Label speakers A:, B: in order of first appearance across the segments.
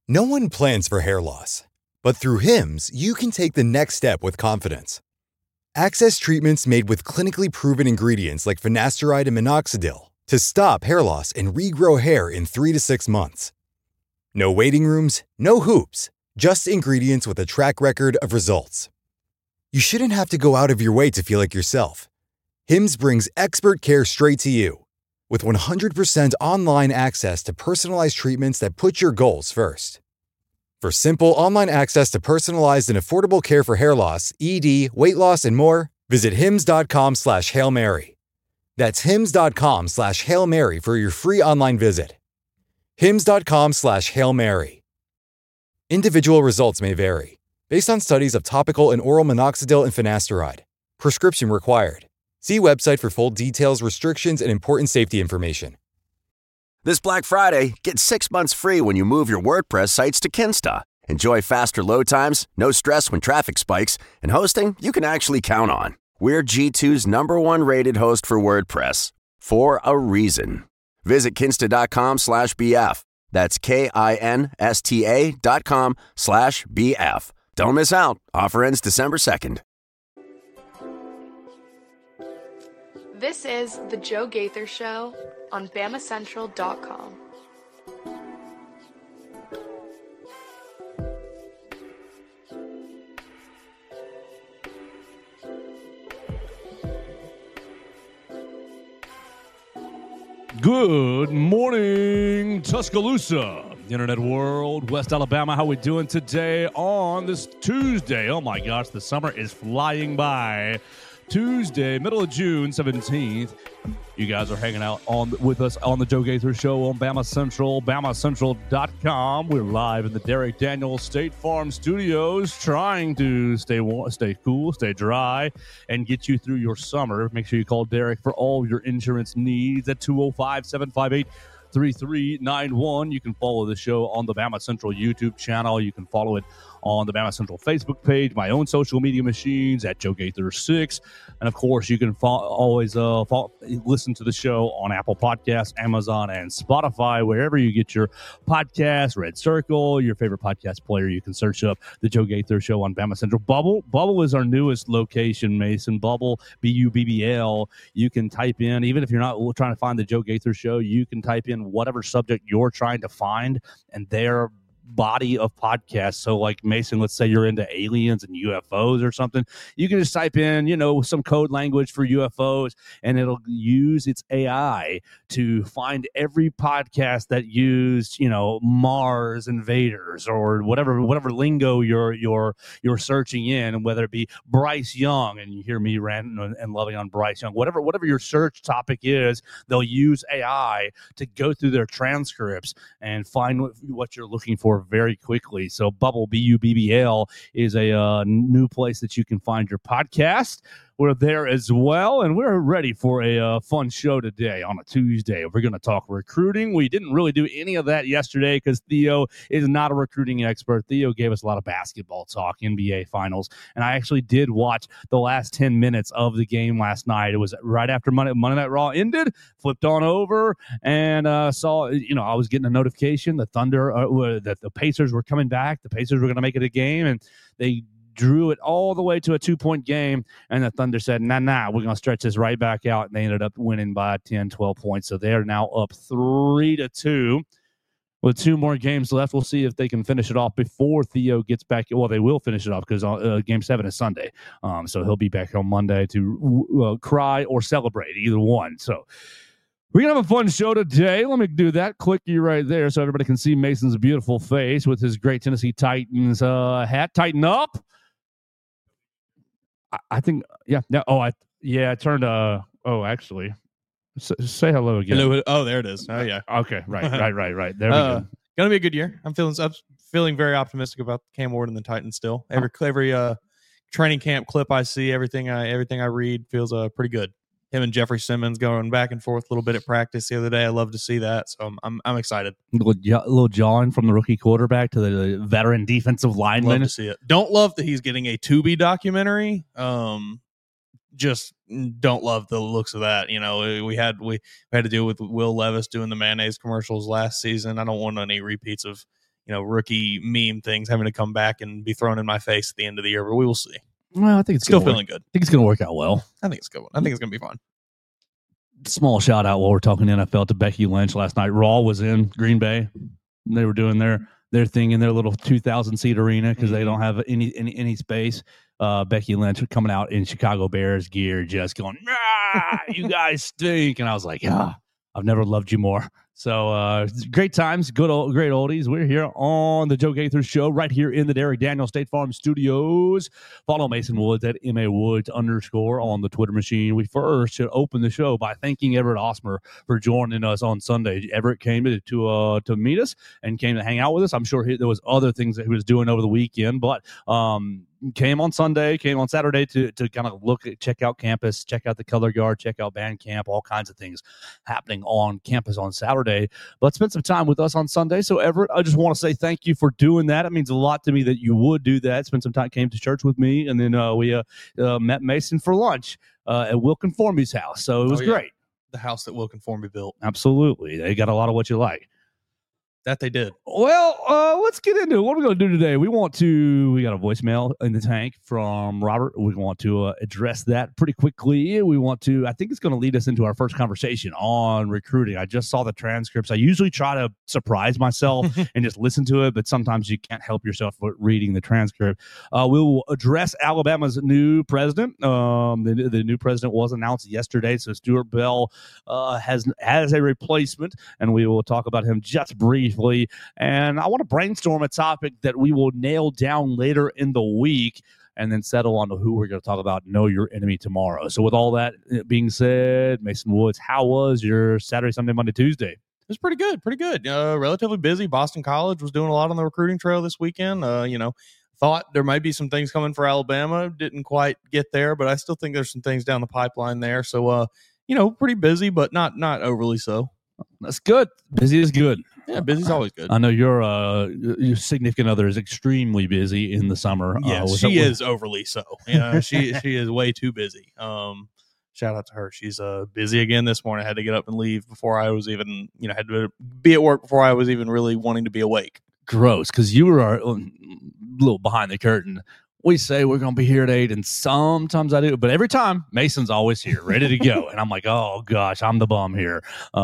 A: No one plans for hair loss, but through Hims, you can take the next step with confidence. Access treatments made with clinically proven ingredients like finasteride and minoxidil to stop hair loss and regrow hair in 3 to 6 months. No waiting rooms, no hoops, just ingredients with a track record of results. You shouldn't have to go out of your way to feel like yourself. Hims brings expert care straight to you. With 100% online access to personalized treatments that put your goals first. For simple online access to personalized and affordable care for hair loss, ED, weight loss, and more, visit hims.com/Hail Mary. That's hims.com/Hail Mary for your free online visit. hims.com/Hail Mary. Individual results may vary, based on studies of topical and oral minoxidil and finasteride. Prescription required. See website for full details, restrictions, and important safety information.
B: This Black Friday, get 6 months free when you move your WordPress sites to Kinsta. Enjoy faster load times, no stress when traffic spikes, and hosting you can actually count on. We're G2's #1 rated host for WordPress, for a reason. Visit kinsta.com/BF. That's KINSTA.com/BF. Don't miss out. Offer ends December 2nd.
C: This is The Joe Gaither Show on BamaCentral.com.
D: Good morning, Tuscaloosa, Internet world, West Alabama. How we doing today on this Tuesday? Oh my gosh, the summer is flying by. Tuesday, middle of June 17th. You guys are hanging out with us on the Joe Gaither Show on Bama Central, BamaCentral.com. We're live in the Derek Daniels State Farm Studios, trying to stay warm, stay cool, stay dry, and get you through your summer. Make sure you call Derek for all your insurance needs at 205-758-3391. You can follow the show on the Bama Central YouTube channel. You can follow it on the Bama Central Facebook page, my own social media machines at Joe Gaither 6. And of course, you can always listen to the show on Apple Podcasts, Amazon, and Spotify, wherever you get your podcasts. Red Circle, your favorite podcast player. You can search up the Joe Gaither Show on Bama Central. Bubble is our newest location, Mason. Bubble, BUBBL. You can type in, even if you're not trying to find the Joe Gaither Show, you can type in whatever subject you're trying to find, and there body of podcasts. So like Mason, let's say you're into aliens and UFOs or something, you can just type in, some code language for UFOs, and it'll use its AI to find every podcast that used, Mars invaders or whatever lingo you're searching in, and whether it be Bryce Young, and you hear me ranting and loving on Bryce Young, whatever your search topic is, they'll use AI to go through their transcripts and find what you're looking for very quickly. So Bubble, BUBBL, is a new place that you can find your podcast. We're there as well, and we're ready for a fun show today on a Tuesday. We're going to talk recruiting. We didn't really do any of that yesterday because Theo is not a recruiting expert. Theo gave us a lot of basketball talk, NBA Finals, and I actually did watch the last 10 minutes of the game last night. It was right after Monday Night Raw ended, flipped on over, and saw, I was getting a notification, the Thunder, that the Pacers were coming back. The Pacers were going to make it a game, and they drew it all the way to a 2-point game, and the Thunder said, nah, we're going to stretch this right back out, and they ended up winning by 10, 12 points. So they are now up 3-2 with 2 more games left. We'll see if they can finish it off before Theo gets back. Well, they will finish it off because Game 7 is Sunday, so he'll be back on Monday to cry or celebrate, either one. So we're going to have a fun show today. Let me do that. Click you right there so everybody can see Mason's beautiful face with his great Tennessee Titans hat. Tighten up. I think, yeah. No, I turned, actually. Say hello again.
E: Hello. Oh, there it is. Oh, yeah.
D: Okay, right. There we go.
E: Gonna be a good year. I'm feeling very optimistic about Cam Ward and the Titans still. Every training camp clip I see, everything I read feels pretty good. Him and Jeffrey Simmons going back and forth a little bit at practice the other day. I love to see that, so I'm excited.
D: Little John from the rookie quarterback to the veteran defensive lineman.
E: Love to see it. Don't love that he's getting a Tubi documentary. Just don't love the looks of that. We had to deal with Will Levis doing the mayonnaise commercials last season. I don't want any repeats of rookie meme things having to come back and be thrown in my face at the end of the year. But we will see.
D: Well, I think it's
E: Still
D: gonna
E: feeling good.
D: I think it's going to work out well.
E: I think it's good. I think it's going to be fun.
D: Small shout out while we're talking NFL to Becky Lynch last night. Raw was in Green Bay. They were doing their thing in their little 2,000 seat arena because they don't have any space. Becky Lynch coming out in Chicago Bears gear, just going, you guys stink. And I was like, I've never loved you more. So great times, great oldies. We're here on the Joe Gaither Show right here in the Derek Daniel State Farm Studios. Follow Mason Woods at MAWoods_ on the Twitter machine. We first should open the show by thanking Everett Osmer for joining us on Sunday. Everett came to meet us and came to hang out with us. I'm sure there was other things that he was doing over the weekend, but came on Sunday, came on Saturday to kind of check out campus, check out the color guard, check out band camp, all kinds of things happening on campus on Saturday, but spent some time with us on Sunday. So Everett, I just want to say thank you for doing that. It means a lot to me that you would do that. Spend some time, came to church with me, and then we met Mason for lunch at Wilkin Formby's house. So it was great.
E: The house that Wilkin Formby built.
D: Absolutely. They got a lot of what you like.
E: That they did.
D: Well, let's get into it. What are we going to do today? We got a voicemail in the tank from Robert. We want to address that pretty quickly. I think it's going to lead us into our first conversation on recruiting. I just saw the transcripts. I usually try to surprise myself and just listen to it, but sometimes you can't help yourself with reading the transcript. We will address Alabama's new president. The new president was announced yesterday, so Stuart Bell has a replacement, and we will talk about him just briefly. And I want to brainstorm a topic that we will nail down later in the week and then settle on who we're going to talk about. Know your enemy tomorrow. So with all that being said, Mason Woods, how was your Saturday, Sunday, Monday, Tuesday?
E: It was pretty good. Relatively busy. Boston College was doing a lot on the recruiting trail this weekend. Thought there might be some things coming for Alabama. Didn't quite get there, but I still think there's some things down the pipeline there. So, pretty busy, but not overly so.
D: That's good. Busy is good.
E: Yeah, busy's always good.
D: I know your significant other is extremely busy in the summer.
E: Yes, she is overly so. She is way too busy. Shout out to her. She's busy again this morning. I had to get up and leave before I was even, had to be at work before I was even really wanting to be awake.
D: Gross, because you were a little behind the curtain. We say we're going to be here at 8, and sometimes I do. But every time, Mason's always here, ready to go. And I'm like, oh, gosh, I'm the bum here,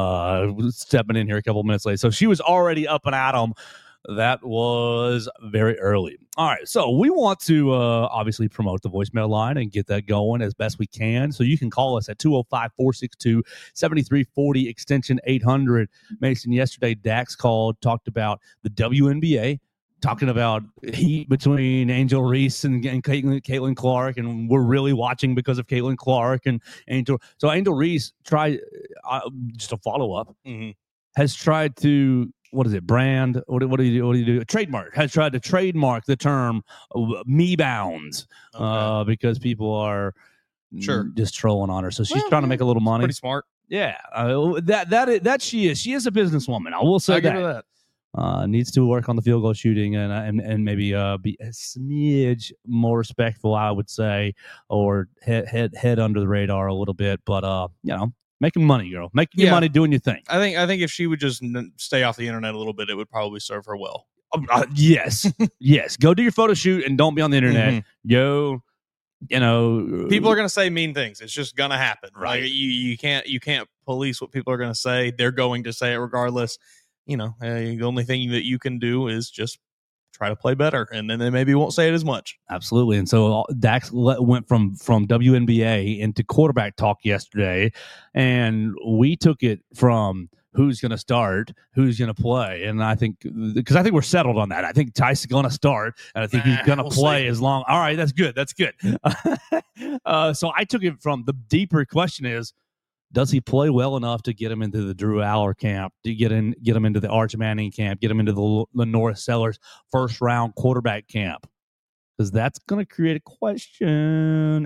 D: stepping in here a couple minutes late. So she was already up and at 'em. That was very early. All right, so we want to obviously promote the voicemail line and get that going as best we can. So you can call us at 205-462-7340, extension 800. Mason, yesterday, Dax called, talked about the WNBA, talking about heat between Angel Reese and Caitlin Clark, and we're really watching because of Caitlin Clark and Angel. So Angel Reese tried, just a follow-up, has tried to, brand? What do you do? Trademark. Has tried to trademark the term me bounds because people are just trolling on her. So she's trying to make a little money.
E: Pretty smart.
D: Yeah, that she is. She is a businesswoman. I will say
E: give her that.
D: Needs to work on the field goal shooting and maybe be a smidge more respectful, I would say, or head under the radar a little bit. But making money, girl, making your money, doing your thing.
E: I think if she would just stay off the internet a little bit, it would probably serve her well.
D: Yes, yes. Go do your photo shoot and don't be on the internet. People
E: are going to say mean things. It's just going to happen,
D: right?
E: Like, you can't police what people are going to say. They're going to say it regardless. The only thing that you can do is just try to play better, and then they maybe won't say it as much.
D: Absolutely. And so Dax went from WNBA into quarterback talk yesterday, and we took it from who's going to start, who's going to play. And I think we're settled on that. I think Tice is going to start, and I think he's going to play as long. All right, that's good. That's good. So I took it from the deeper question is, does he play well enough to get him into the Drew Aller camp, to get him into the Arch Manning camp, get him into the Lenora Sellers first-round quarterback camp? Because that's going to create a question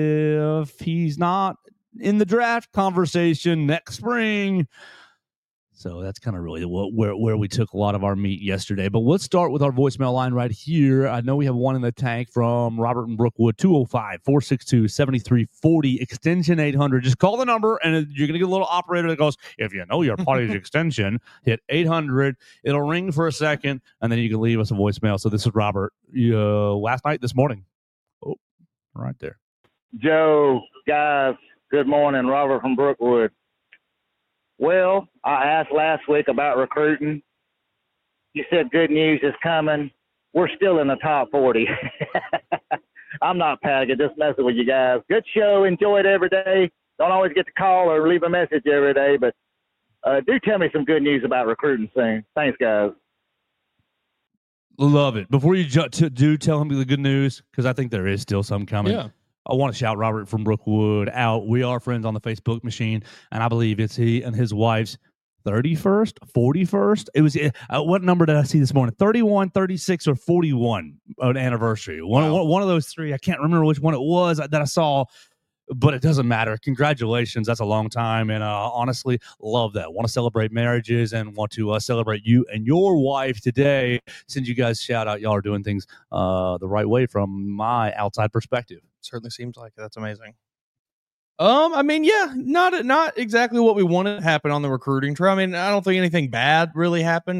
D: if he's not in the draft conversation next spring. So that's kind of really where we took a lot of our meat yesterday. But let's start with our voicemail line right here. I know we have one in the tank from Robert in Brookwood, 205-462-7340, extension 800. Just call the number, and you're going to get a little operator that goes, if you know your party's extension, hit 800. It'll ring for a second, and then you can leave us a voicemail. So this is Robert last night, this morning. Oh, right there.
F: Joe, guys, good morning. Robert from Brookwood. Well, I asked last week about recruiting. You said good news is coming. We're still in the top 40. I'm not panicking, just messing with you guys. Good show. Enjoy it every day. Don't always get to call or leave a message every day, but do tell me some good news about recruiting soon. Thanks, guys.
D: Love it. Before you do tell him the good news, because I think there is still some coming.
E: Yeah.
D: I want to shout Robert from Brookwood out. We are friends on the Facebook machine, and I believe it's he and his wife's 31st, 41st. It was what number did I see this morning? 31, 36, or 41 anniversary. One of those three. I can't remember which one it was that I saw, but it doesn't matter. Congratulations. That's a long time, and honestly, love that. Want to celebrate marriages and want to celebrate you and your wife today. Send you guys shout out. Y'all are doing things the right way from my outside perspective.
E: Certainly seems like it. That's amazing. I mean, yeah, not exactly what we wanted to happen on the recruiting trail. I mean, I don't think anything bad really happened.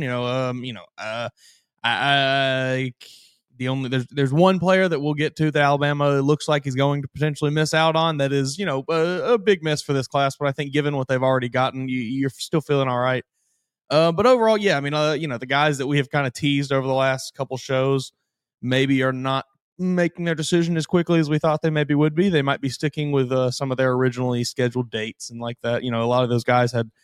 E: There's one player that we'll get to that Alabama looks like he's going to potentially miss out on. That is, a big miss for this class. But I think given what they've already gotten, you're still feeling all right. But overall, yeah, I mean, the guys that we have kind of teased over the last couple shows maybe are not making their decision as quickly as we thought they maybe would be. They might be sticking with some of their originally scheduled dates and like that. A lot of those guys had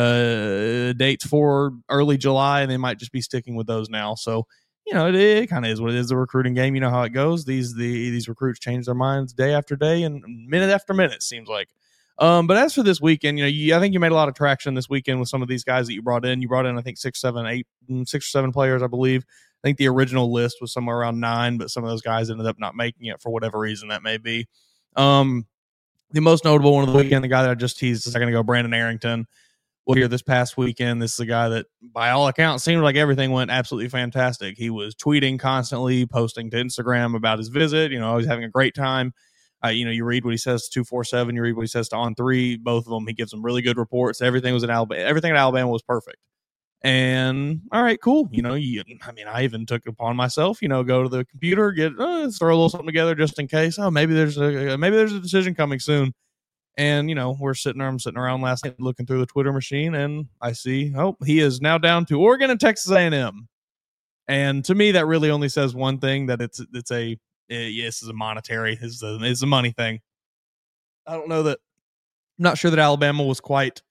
E: dates for early July, and they might just be sticking with those now. So, it kind of is what it is, the recruiting game. You know how it goes. These recruits change their minds day after day and minute after minute, it seems like. But as for this weekend, I think you made a lot of traction this weekend with some of these guys that you brought in. You brought in, I think, 6 or 7 players, I believe. I think the original list was somewhere around 9, but some of those guys ended up not making it for whatever reason that may be. The most notable one of the weekend, the guy that I just teased a second ago, Brandon Arrington, was here this past weekend. This is a guy that, by all accounts, seemed like everything went absolutely fantastic. He was tweeting constantly, posting to Instagram about his visit. He's having a great time. You read what he says to 247, you read what he says to On3. Both of them, he gives them really good reports. Everything at Alabama was perfect. And all right, cool. I even took it upon myself, go to the computer, throw a little something together just in case. Oh, maybe there's a decision coming soon. And, I'm sitting around last night looking through the Twitter machine, and I see, he is now down to Oregon and Texas A&M. And to me, that really only says one thing, that it's a monetary, it's a money thing. I don't know that, I'm not sure that Alabama was quite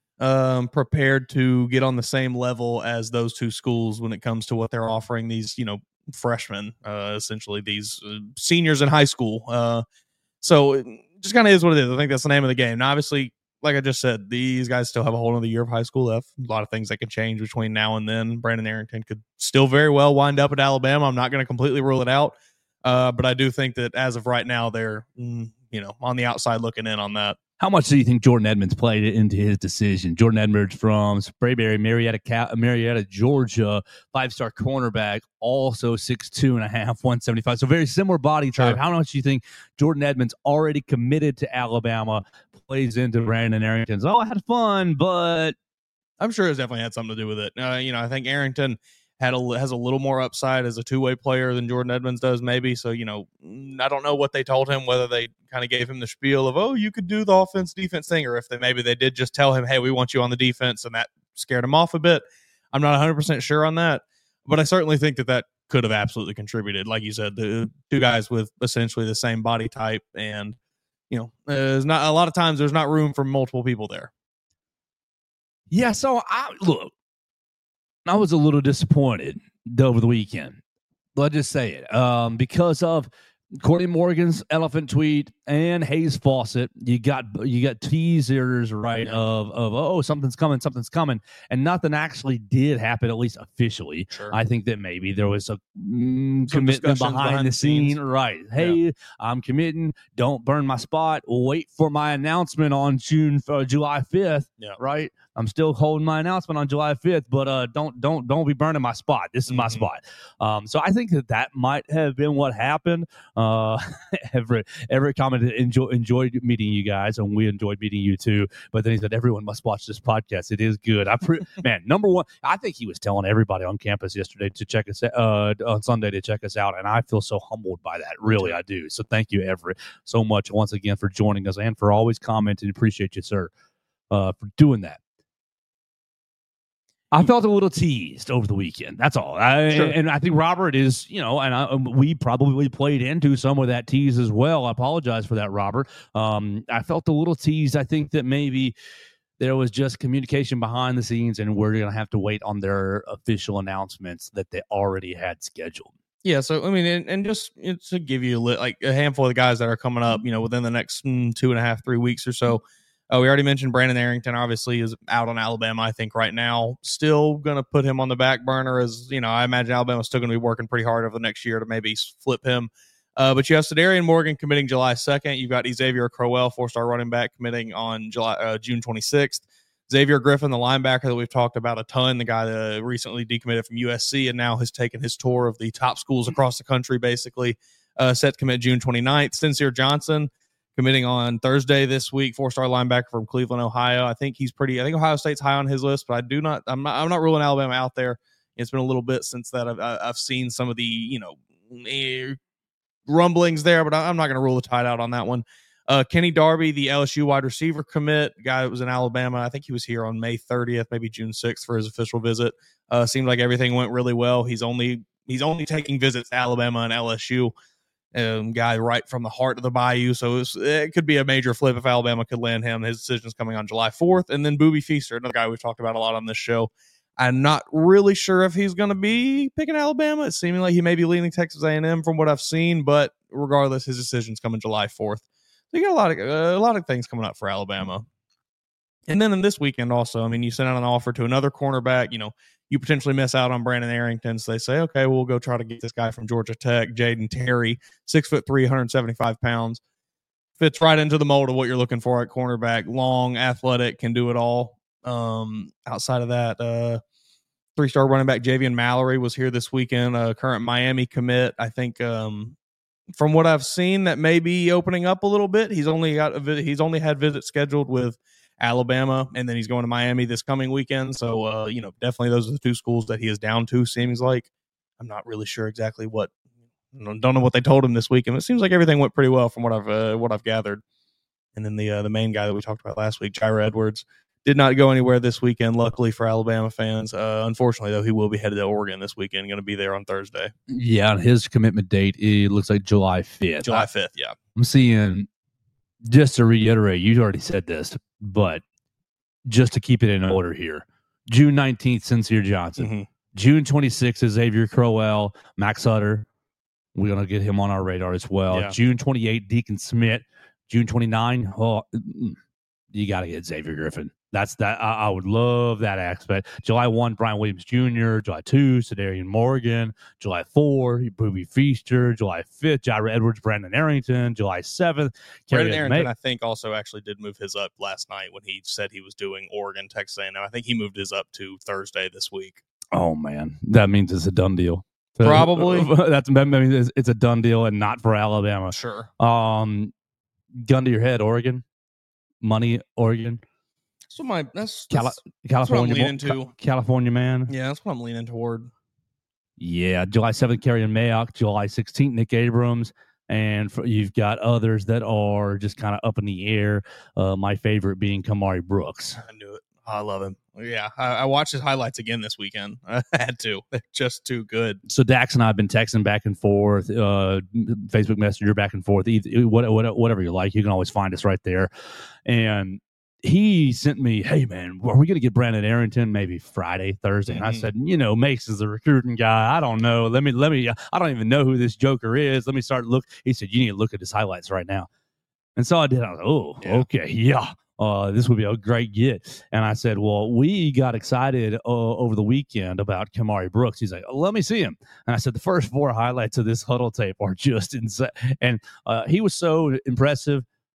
E: prepared to get on the same level as those two schools when it comes to what they're offering these, freshmen, essentially these seniors in high school. So it just kind of is what it is. I think that's the name of the game. Now, obviously, like I just said, these guys still have a whole other year of high school left. A lot of things that can change between now and then. Brandon Arrington could still very well wind up at Alabama. I'm not going to completely rule it out. But I do think that as of right now, they're, on the outside looking in on that.
D: How much do you think Jordan Edmonds played into his decision? Jordan Edmonds from Sprayberry, Marietta, Georgia, 5-star cornerback, also 6'2.5", 175. So very similar body type. Sure. How much do you think Jordan Edmonds, already committed to Alabama, plays into Brandon Arrington's? I had fun, but
E: I'm sure it's definitely had something to do with it. I think Arrington has a little more upside as a two-way player than Jordan Edmonds does, maybe. So, I don't know what they told him, whether they kind of gave him the spiel of, you could do the offense-defense thing, or if maybe they did just tell him, hey, we want you on the defense, and that scared him off a bit. I'm not 100% sure on that, but I certainly think that could have absolutely contributed. Like you said, the two guys with essentially the same body type, and, there's not a lot of times there's not room for multiple people there.
D: Yeah, so I was a little disappointed over the weekend. Let's just say it. Because of Courtney Morgan's elephant tweet and Hayes Fawcett, you got teasers, right, of something's coming, and nothing actually did happen, at least officially. Sure. I think that maybe there was a commitment behind the scene, right? Hey, I'm committing. Don't burn my spot. Wait for my announcement on July 5th, right? I'm still holding my announcement on July 5th, but don't be burning my spot. This is my spot. So I think that might have been what happened. Everett commented, enjoyed meeting you guys, and we enjoyed meeting you too. But then he said, everyone must watch this podcast. It is good. Man, number one, I think he was telling everybody on campus yesterday to check us on Sunday to check us out, and I feel so humbled by that. Really, I do. So thank you, Everett, so much once again for joining us and for always commenting. Appreciate you, sir, for doing that. I felt a little teased over the weekend. That's all. And I think Robert is, and we probably played into some of that tease as well. I apologize for that, Robert. I felt a little teased. I think that maybe there was just communication behind the scenes, and we're going to have to wait on their official announcements that they already had scheduled.
E: Yeah, so I mean, and just to give you like a handful of the guys that are coming up, within the next 2.5-3 weeks or so. We already mentioned Brandon Arrington, obviously, is out on Alabama, I think, right now. Still going to put him on the back burner as, I imagine Alabama's still going to be working pretty hard over the next year to maybe flip him. But you have Sedarian Morgan committing July 2nd. You've got Xavier Crowell, 4-star running back, committing on June 26th. Xavier Griffin, the linebacker that we've talked about a ton, the guy that recently decommitted from USC and now has taken his tour of the top schools across the country, basically, set to commit June 29th. Sincere Johnson, committing on Thursday this week, 4-star linebacker from Cleveland, Ohio. I think Ohio State's high on his list, but I'm not ruling Alabama out there. It's been a little bit since that I've seen some of the, rumblings there, but I'm not going to rule the Tide out on that one. Kenny Darby, the LSU wide receiver commit, guy that was in Alabama. I think he was here on May 30th, maybe June 6th for his official visit. Seemed like everything went really well. He's only taking visits to Alabama and LSU. Guy right from the heart of the Bayou, so it could be a major flip if Alabama could land him. His decision's coming on July 4th. And then Boobie Feaster, another guy we've talked about a lot on this show. I'm not really sure if he's going to be picking Alabama. It's seeming like he may be leaning Texas A&M from what I've seen, but regardless, his decision's coming July 4th. So you got a lot of things coming up for Alabama. And then in this weekend also, I mean, you sent out an offer to another cornerback, you potentially miss out on Brandon Arrington. So they say, okay, we'll go try to get this guy from Georgia Tech, Jaden Terry, 6'3", 175 pounds. Fits right into the mold of what you're looking for at cornerback. Long, athletic, can do it all. Outside of that, 3-star running back Javian Mallory was here this weekend, a current Miami commit. I think from what I've seen, that may be opening up a little bit. He's only had visits scheduled with Alabama, and then he's going to Miami this coming weekend. So, definitely those are the two schools that he is down to, seems like. I'm not really sure exactly don't know what they told him this weekend. It seems like everything went pretty well from what I've gathered. And then the main guy that we talked about last week, Jair Edwards, did not go anywhere this weekend, luckily for Alabama fans. Unfortunately, though, he will be headed to Oregon this weekend, going to be there on Thursday.
D: Yeah, his commitment date, it looks like July 5th.
E: July 5th, yeah.
D: I'm seeing, just to reiterate, you already said this, but just to keep it in order here, June 19th, Sincere Johnson.
E: Mm-hmm.
D: June 26th is Xavier Crowell, Max Sutter. We're going to get him on our radar as well.
E: Yeah.
D: June 28th, Deacon Smith. June 29th, you got to get Xavier Griffin. That's that. I would love that aspect. July 1, Brian Williams Jr. July 2, Sedarian Morgan. July 4, Boobie Feaster. July 5th, Jair Edwards, Brandon Arrington. July 7th,
E: Brandon Arrington, I think, also actually did move his up last night when he said he was doing Oregon, Texas A&M. I think he moved his up to Thursday this week.
D: Oh, man. That means it's a done deal.
E: Probably.
D: It's a done deal and not for Alabama.
E: Sure.
D: Gun to your head, Oregon. Money, Oregon.
E: That's
D: California,
E: what I'm leaning to.
D: California man.
E: Yeah, that's what I'm leaning toward.
D: Yeah, July 7th, Kerryon Mayock. July 16th, Nick Abrams. And you've got others that are just kind of up in the air. My favorite being Kamari Brooks.
E: I knew it. I love him. Yeah, I watched his highlights again this weekend. I had to. They're just too good.
D: So Dax and I have been texting back and forth, Facebook Messenger back and forth, whatever you like. You can always find us right there. And he sent me, hey, man, are we going to get Brandon Arrington maybe Friday, Thursday? And I said, Makes is the recruiting guy. I don't know. Let me. I don't even know who this joker is. Let me start look. He said, you need to look at his highlights right now. And so I did. I was like, okay, yeah. This would be a great get. And I said, well, we got excited over the weekend about Kamari Brooks. He's like, let me see him. And I said, the first 4 highlights of this huddle tape are just insane. And he was so impressive.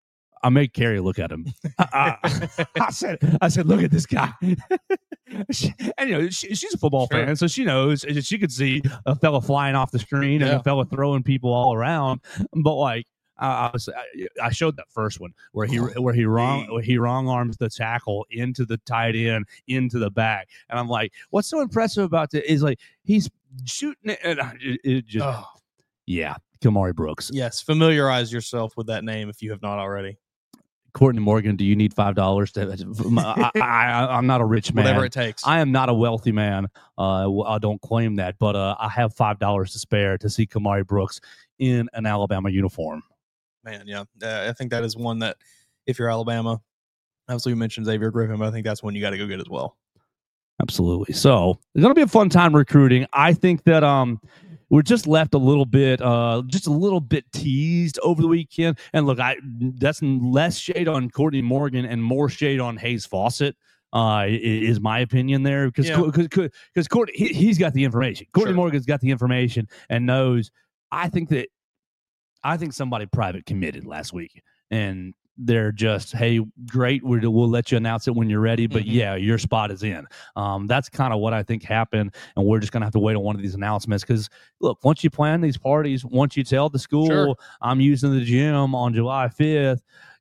D: I made Carrie look at him. I said, look at this guy. And she's a football fan, so she knows. She could see a fella flying off the screen and a fella throwing people all around. But like, I showed that first one where he wrong arms the tackle into the tight end into the back, and I'm like, what's so impressive about that is like he's shooting it, and it just Kamari Brooks.
E: Yes, familiarize yourself with that name if you have not already.
D: Courtney Morgan, do you need $5 to? I'm not a rich man.
E: Whatever it takes.
D: I am not a wealthy man. I don't claim that, but I have $5 to spare to see Kamari Brooks in an Alabama uniform.
E: Man, yeah, I think that is one that if you're Alabama, obviously you mentioned Xavier Griffin, but I think that's one you got to go get as well.
D: Absolutely. So it's going to be a fun time recruiting. I think that we're just left a little bit teased over the weekend. And look, that's less shade on Courtney Morgan and more shade on Hayes Fawcett. Is my opinion there because Courtney he's got the information. Courtney Morgan's got the information and knows. I think somebody private committed last week, and they're just, hey, great, we'll let you announce it when you're ready, but yeah, your spot is in. That's kind of what I think happened, and we're just going to have to wait on one of these announcements because, look, once you plan these parties, once you tell the school, I'm using the gym on July 5th,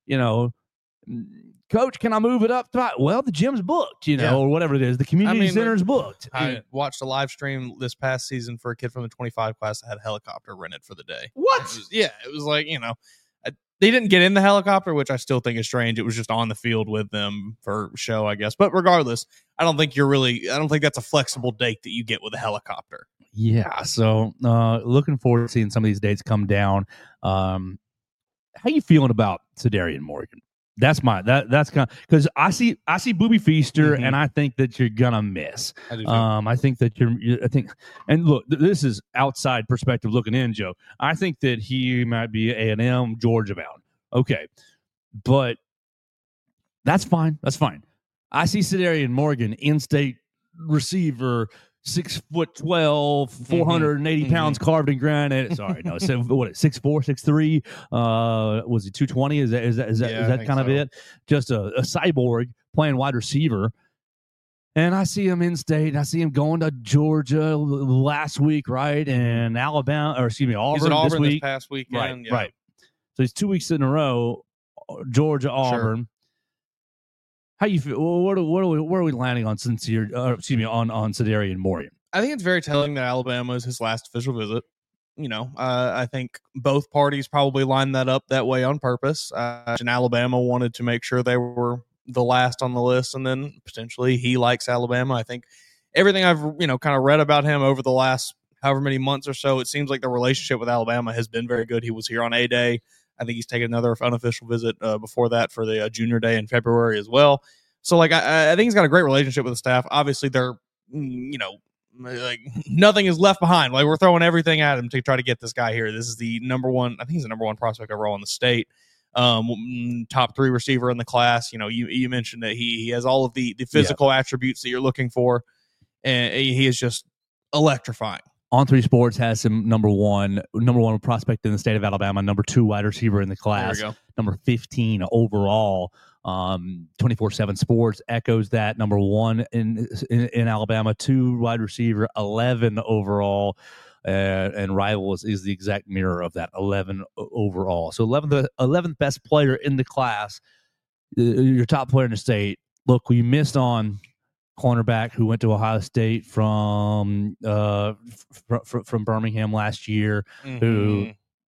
D: Coach, can I move it up? Well, the gym's booked, or whatever it is. The community center's booked.
E: I watched a live stream this past season for a kid from the 25 class that had a helicopter rented for the day.
D: What?
E: It was like, they didn't get in the helicopter, which I still think is strange. It was just on the field with them for show, I guess. But regardless, I don't think that's a flexible date that you get with a helicopter.
D: Yeah. So looking forward to seeing some of these dates come down. How you feeling about Sedarian Morgan? That's kind of because I see Booby Feaster and I think that you're gonna miss. I do too. I think that and look, this is outside perspective looking in, Joe. I think that he might be A&M Georgia bound. Okay, but that's fine. That's fine. I see Sedarian Morgan, in-state receiver. 6'12", 480 pounds carved in granite. Sorry, no, 6'4", 6'3". Was he 220? Is that kind of it? Just a cyborg playing wide receiver. And I see him in state. I see him going to Georgia last week, right? And Alabama, or excuse me, Auburn.
E: He's at Auburn
D: this
E: past weekend.
D: Right. So he's 2 weeks in a row. Georgia, Auburn. Sure. How you feel? Where are we landing on Sedarian Morgan?
E: I think it's very telling that Alabama is his last official visit. I think both parties probably lined that up that way on purpose. And Alabama wanted to make sure they were the last on the list, and then potentially he likes Alabama. I think everything I've kind of read about him over the last however many months or so, it seems like the relationship with Alabama has been very good. He was here on A-Day. I think he's taken another unofficial visit before that for the junior day in February as well. So, like, I think he's got a great relationship with the staff. Obviously, they're, like nothing is left behind. Like, we're throwing everything at him to try to get this guy here. This is the number one. I think he's the number one prospect overall in the state. Top 3 receiver in the class. You mentioned that he has all of the physical attributes that you're looking for, and he is just electrifying.
D: On3 Sports has him number one prospect in the state of Alabama, number 2 wide receiver in the class, number 15 overall. 24/7 Sports echoes that, number 1 in Alabama, 2 wide receiver, 11 overall, and Rivals is the exact mirror of that, 11 overall. So 11th best player in the class, your top player in the state. Look, we missed on cornerback who went to Ohio State from Birmingham last year. Who,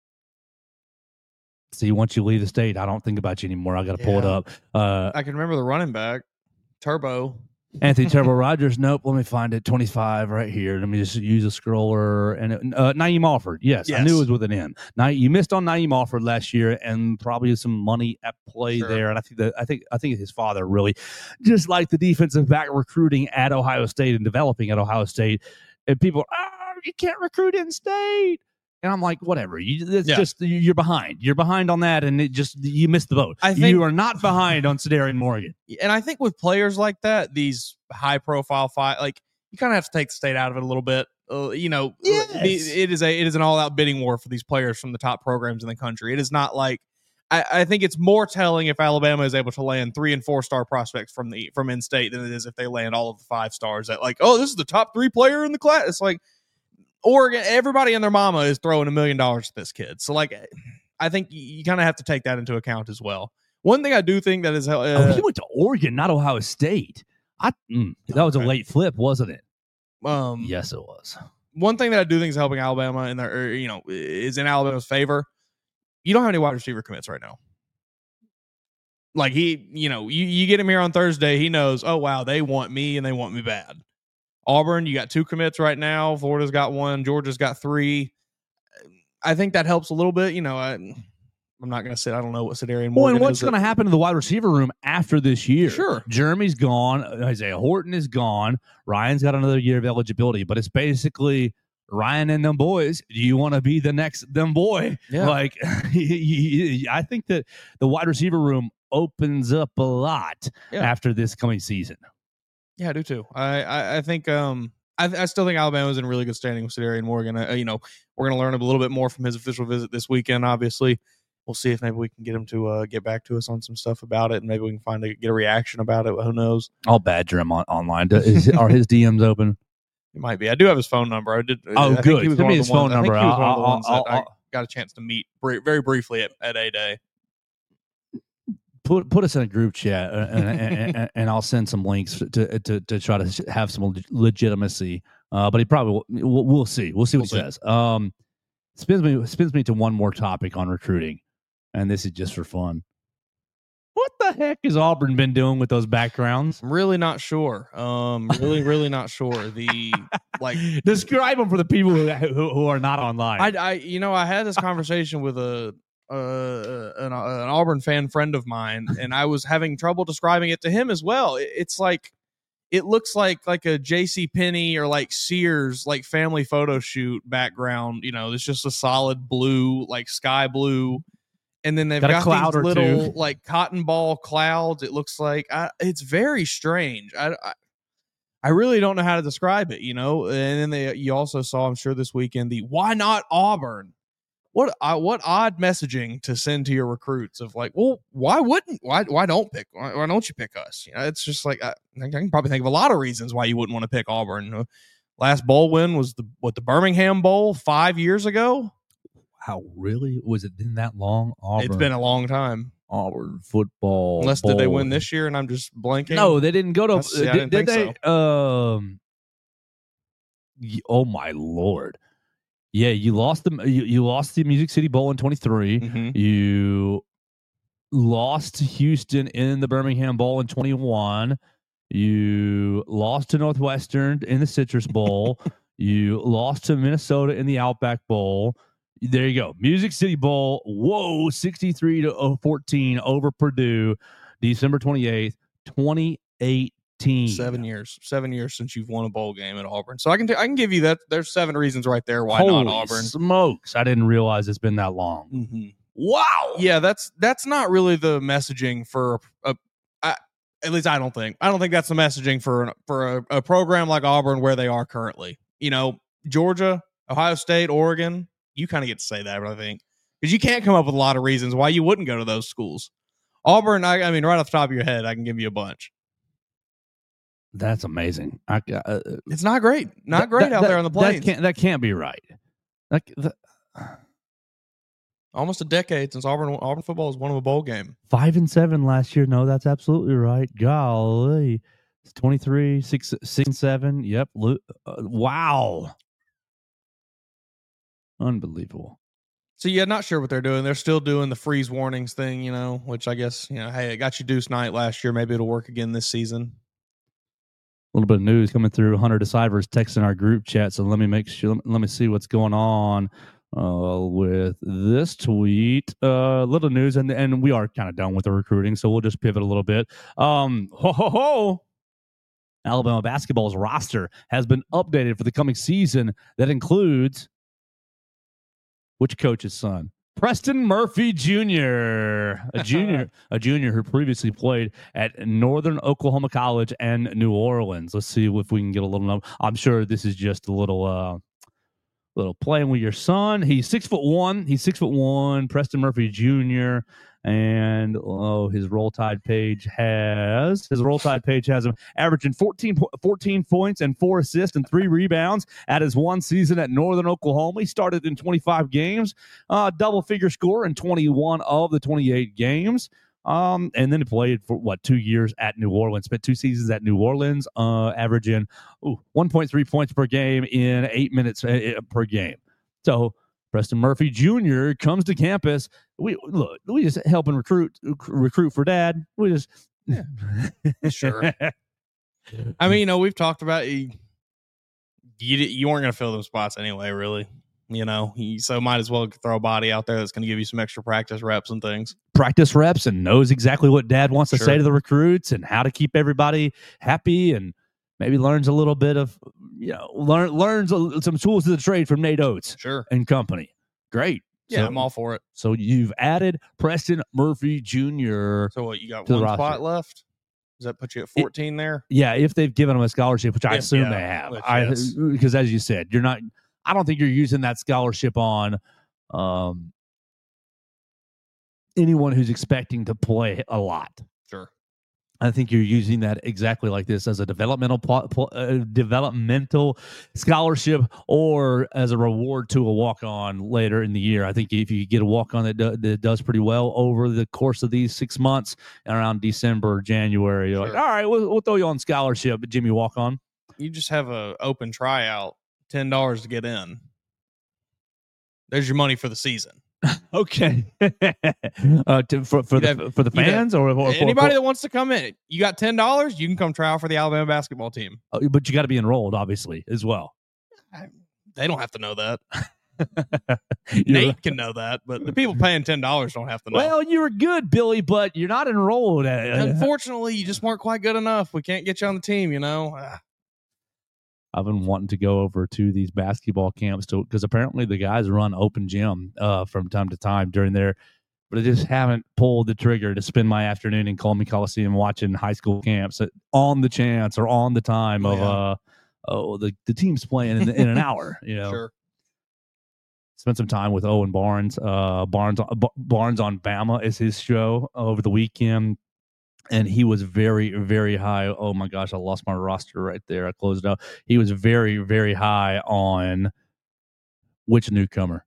D: see, once you leave the state, I don't think about you anymore. I got to pull it up.
E: I can remember the running back, Turbo.
D: Anthony Turbo Rogers. Nope. Let me find it. 25 right here. Let me just use a scroller. And Naeem Alford. Yes, I knew it was with an N. Now you missed on Naeem Alford last year, and probably some money at play there. And I think his father really just liked the defensive back recruiting at Ohio State and developing at Ohio State. And people, you can't recruit in state. And I'm like, whatever. Just you're behind. You're behind on that, and you missed the boat. I think you are not behind on Sedarian Morgan.
E: And I think with players like that, these high-profile fight, like you kind of have to take the state out of it a little bit. It is an all-out bidding war for these players from the top programs in the country. It is not like I think it's more telling if Alabama is able to land 3 and 4 star prospects from in-state than it is if they land all of the 5 stars that like, oh, this is the top 3 player in the class. It's like Oregon, everybody and their mama is throwing $1 million at this kid. So like, I think you kind of have to take that into account as well. One thing I do think that is,
D: he went to Oregon, not Ohio State. That was a late flip, wasn't it? Yes, it was.
E: One thing that I do think is helping Alabama in their, is in Alabama's favor. You don't have any wide receiver commits right now. Like you get him here on Thursday, he knows, oh wow, they want me and they want me bad. Auburn, you got 2 commits right now. Florida's got 1. Georgia's got 3. I think that helps a little bit. I'm not going to say I don't know what Sedarian Morgan.
D: Well, and what's going to happen to the wide receiver room after this year?
E: Sure,
D: Jeremy's gone. Isaiah Horton is gone. Ryan's got another year of eligibility, but it's basically Ryan and them boys. Do you want to be the next them boy?
E: Yeah.
D: Like, I think that the wide receiver room opens up a lot after this coming season.
E: Yeah, I do too. I think I still think Alabama's in really good standing with Sedarian Morgan. We're going to learn a little bit more from his official visit this weekend. Obviously, we'll see if maybe we can get him to get back to us on some stuff about it, and maybe we can get a reaction about it. Who knows?
D: I'll badger him online. Are his DMs open?
E: It might be. I do have his phone number.
D: Good. Send me his phone number.
E: I got a chance to meet very briefly at A-Day.
D: Put us in a group chat, and I'll send some links to try to have some legitimacy. But he probably we'll see. We'll see what he says. Spins me to one more topic on recruiting, and this is just for fun. What the heck has Auburn been doing with those backgrounds?
E: I'm really not sure. Really not sure.
D: Describe them for the people who are not online.
E: I had this conversation with an Auburn fan friend of mine, and I was having trouble describing it to him as well. It's like it looks like a JCPenney or like Sears like family photo shoot background. It's just a solid blue, like sky blue. And then they've got these little like cotton ball clouds. It looks like it's very strange. I really don't know how to describe it, And then you also saw, I'm sure this weekend, the why not Auburn? What odd messaging to send to your recruits of like, well, why don't you pick us? It's just like I can probably think of a lot of reasons why you wouldn't want to pick Auburn. Last bowl win was the Birmingham Bowl 5 years ago.
D: How really was it been that long? Auburn,
E: it's been a long time.
D: Auburn football.
E: Unless did they win this year? And I'm just blanking.
D: No, they didn't go to.
E: Did they?
D: So. Oh my Lord! Yeah, you lost the Music City Bowl in 23.
E: Mm-hmm.
D: You lost to Houston in the Birmingham Bowl in 21. You lost to Northwestern in the Citrus Bowl. You lost to Minnesota in the Outback Bowl. There you go. Music City Bowl. Whoa, 63-14 over Purdue, December 28th, 2018.
E: 7 years. 7 years since you've won a bowl game at Auburn. So I can give you that. There's 7 reasons right there why
D: Holy
E: not Auburn.
D: Smokes. I didn't realize it's been that long.
E: Mm-hmm.
D: Wow.
E: Yeah, that's not really the messaging for at least I don't think that's the messaging for a program like Auburn where they are currently. Georgia, Ohio State, Oregon, you kind of get to say that, I think, because you can't come up with a lot of reasons why you wouldn't go to those schools. Auburn, I mean, right off the top of your head, I can give you a bunch.
D: That's amazing.
E: It's not great. Not great out there on the plains.
D: That can't be right.
E: Almost a decade since Auburn football has won a bowl game.
D: 5-7 last year. No, that's absolutely right. Golly. It's 23, 6-7. Yep. Wow. Unbelievable.
E: So, yeah, not sure what they're doing. They're still doing the freeze warnings thing, which I guess, hey, it got you Deuce Night last year. Maybe it'll work again this season.
D: A little bit of news coming through. Hunter Decivers texting our group chat. So let me see what's going on with this tweet. Little news, and we are kind of done with the recruiting, so we'll just pivot a little bit. Alabama basketball's roster has been updated for the coming season. That includes which coach's son? Preston Murphy Jr., a junior who previously played at Northern Oklahoma College and New Orleans. Let's see if we can get a little number. I'm sure this is just a little little playing with your son. He's 6'1". He's 6'1". Preston Murphy Jr. And his Roll Tide page has him averaging 14 points and 4 assists and 3 rebounds at his one season at Northern Oklahoma. He started in 25 games, double-figure score in 21 of the 28 games. And then he played for 2 years at New Orleans, spent 2 seasons at New Orleans, averaging 1.3 points per game in 8 minutes per game. So Preston Murphy Jr. comes to campus. We just helping recruit for dad. We just
E: sure. I mean, we've talked about you weren't going to fill those spots anyway, really. So might as well throw a body out there that's going to give you some extra practice reps and things.
D: Practice reps, and knows exactly what dad wants to say to the recruits and how to keep everybody happy, and maybe learns a little bit of, learns some tools of the trade from Nate Oates and company. Great.
E: Yeah, I'm all for it.
D: So you've added Preston Murphy Jr.
E: So what, you got one spot left? Does that put you at 14 there?
D: Yeah, if they've given him a scholarship, which I assume they have. Because as you said, I don't think you're using that scholarship on anyone who's expecting to play a lot.
E: Sure.
D: I think you're using that exactly like this, as a developmental scholarship, or as a reward to a walk-on later in the year. I think if you get a walk-on that does pretty well over the course of these 6 months, around December, January, you're like, all right, we'll throw you on scholarship, but Jimmy, walk-on.
E: You just have a open tryout, $10 to get in. There's your money for the season.
D: Okay. For the fans, or
E: anybody that wants to come in, you got $10. You can come try out for the Alabama basketball team.
D: But you got to be enrolled, obviously, as well.
E: They don't have to know that. Nate can know that, but the people paying $10 don't have to know.
D: Well, you were good, Billy, but you're not enrolled.
E: Unfortunately, you just weren't quite good enough. We can't get you on the team,
D: I've been wanting to go over to these basketball camps because apparently the guys run open gym from time to time during there, but I just haven't pulled the trigger to spend my afternoon in Coleman Coliseum watching high school camps on the chance or on the time of the team's playing in an hour.
E: Sure.
D: Spent some time with Owen Barnes. Barnes on Bama is his show over the weekend. And he was very, very high. Oh, my gosh, I lost my roster right there. I closed it out. He was very, very high on which newcomer?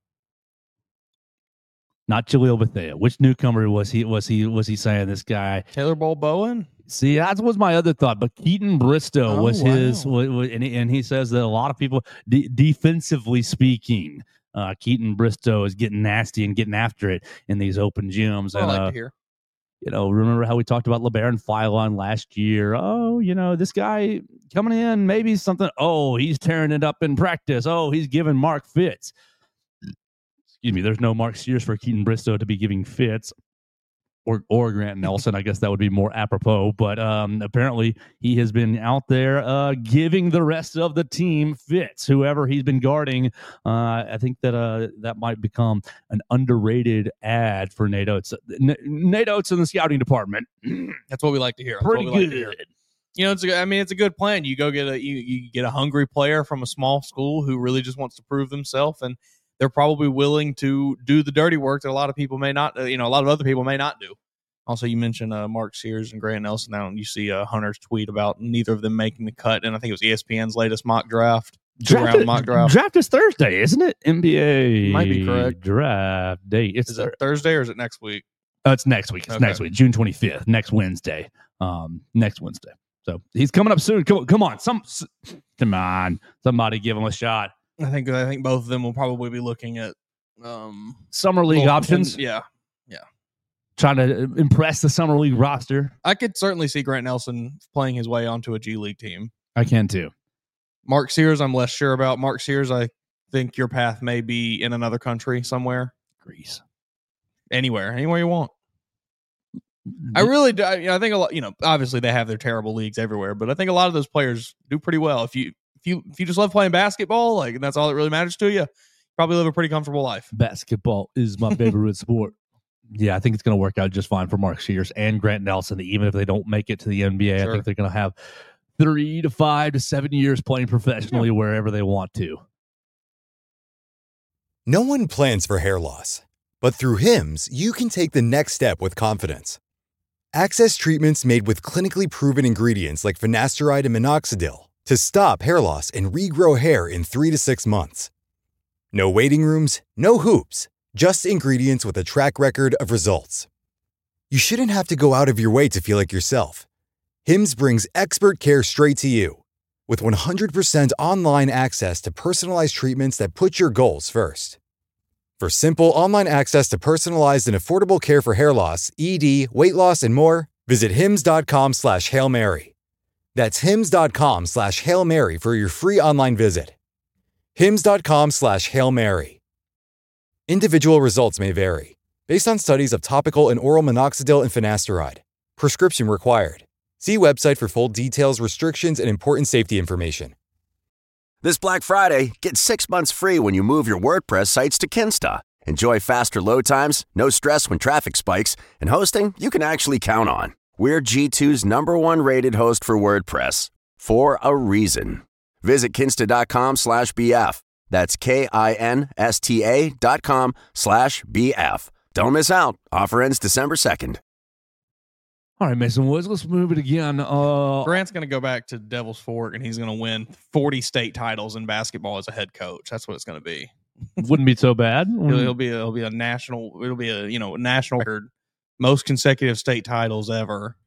D: Not Jaleel Bethea. Which newcomer was he saying this guy?
E: Taylor Ball Bowen?
D: See, that was my other thought. But Keaton Bristow was his. And he says that a lot of people, defensively speaking, Keaton Bristow is getting nasty and getting after it in these open gyms.
E: I like to hear.
D: Remember how we talked about LeBaron Philon last year? Oh, this guy coming in, maybe something. Oh, he's tearing it up in practice. Oh, he's giving Mark fits. Excuse me. There's no Mark Sears for Keaton Bristow to be giving fits, or Grant Nelson. I guess that would be more apropos. But apparently he has been out there giving the rest of the team fits, whoever he's been guarding. I think that might become an underrated ad for Nate Oates. Nate Oates in the scouting department.
E: That's what we like to hear.
D: Pretty good.
E: It's a good plan. You go get you get a hungry player from a small school who really just wants to prove themselves, and they're probably willing to do the dirty work that a lot of people may not, a lot of other people may not do. Also, you mentioned Mark Sears and Grant Nelson. Now you see Hunter's tweet about neither of them making the cut, and I think it was ESPN's latest mock draft.
D: Draft is Thursday, isn't it? NBA
E: might be correct.
D: Draft date.
E: Is it Thursday or is it next week?
D: It's next week. It's next week, June 25th, next Wednesday. Next Wednesday. So he's coming up soon. Come on, somebody give him a shot.
E: I think both of them will probably be looking at
D: summer league options.
E: Yeah.
D: Trying to impress the summer league roster.
E: I could certainly see Grant Nelson playing his way onto a G League team.
D: I can too.
E: Mark Sears, I'm less sure about. Mark Sears, I think your path may be in another country somewhere.
D: Greece. Anywhere
E: you want. I really do. I think a lot, obviously they have their terrible leagues everywhere, but I think a lot of those players do pretty well. If you just love playing basketball, and that's all that really matters to you, probably live a pretty comfortable life.
D: Basketball is my favorite sport. Yeah, I think it's going to work out just fine for Mark Sears and Grant Nelson, even if they don't make it to the NBA. Sure. I think they're going to have 3 to 5 to 7 years playing professionally wherever they want to.
A: No one plans for hair loss, but through Hims, you can take the next step with confidence. Access treatments made with clinically proven ingredients like finasteride and minoxidil to stop hair loss and regrow hair in 3 to 6 months. No waiting rooms, no hoops, just ingredients with a track record of results. You shouldn't have to go out of your way to feel like yourself. Hims brings expert care straight to you. With 100% online access to personalized treatments that put your goals first. For simple online access to personalized and affordable care for hair loss, ED, weight loss, and more, visit hims.com/Hail Mary. That's hims.com/Hail Mary for your free online visit. hims.com/Hail Mary. Individual results may vary, based on studies of topical and oral minoxidil and finasteride. Prescription required. See website for full details, restrictions, and important safety information.
B: This Black Friday, get 6 months free when you move your WordPress sites to Kinsta. Enjoy faster load times, no stress when traffic spikes, and hosting you can actually count on. We're G2's #1 rated host for WordPress, for a reason. Visit kinsta.com/BF. That's KINSTA.com/BF. Don't miss out. Offer ends December 2nd.
D: All right, Mason Woods, let's move it again.
E: Grant's going to go back to Devil's Fork, and he's going to win 40 state titles in basketball as a head coach. That's what it's going to be.
D: Wouldn't be so bad.
E: It'll be a national record, most consecutive state titles ever.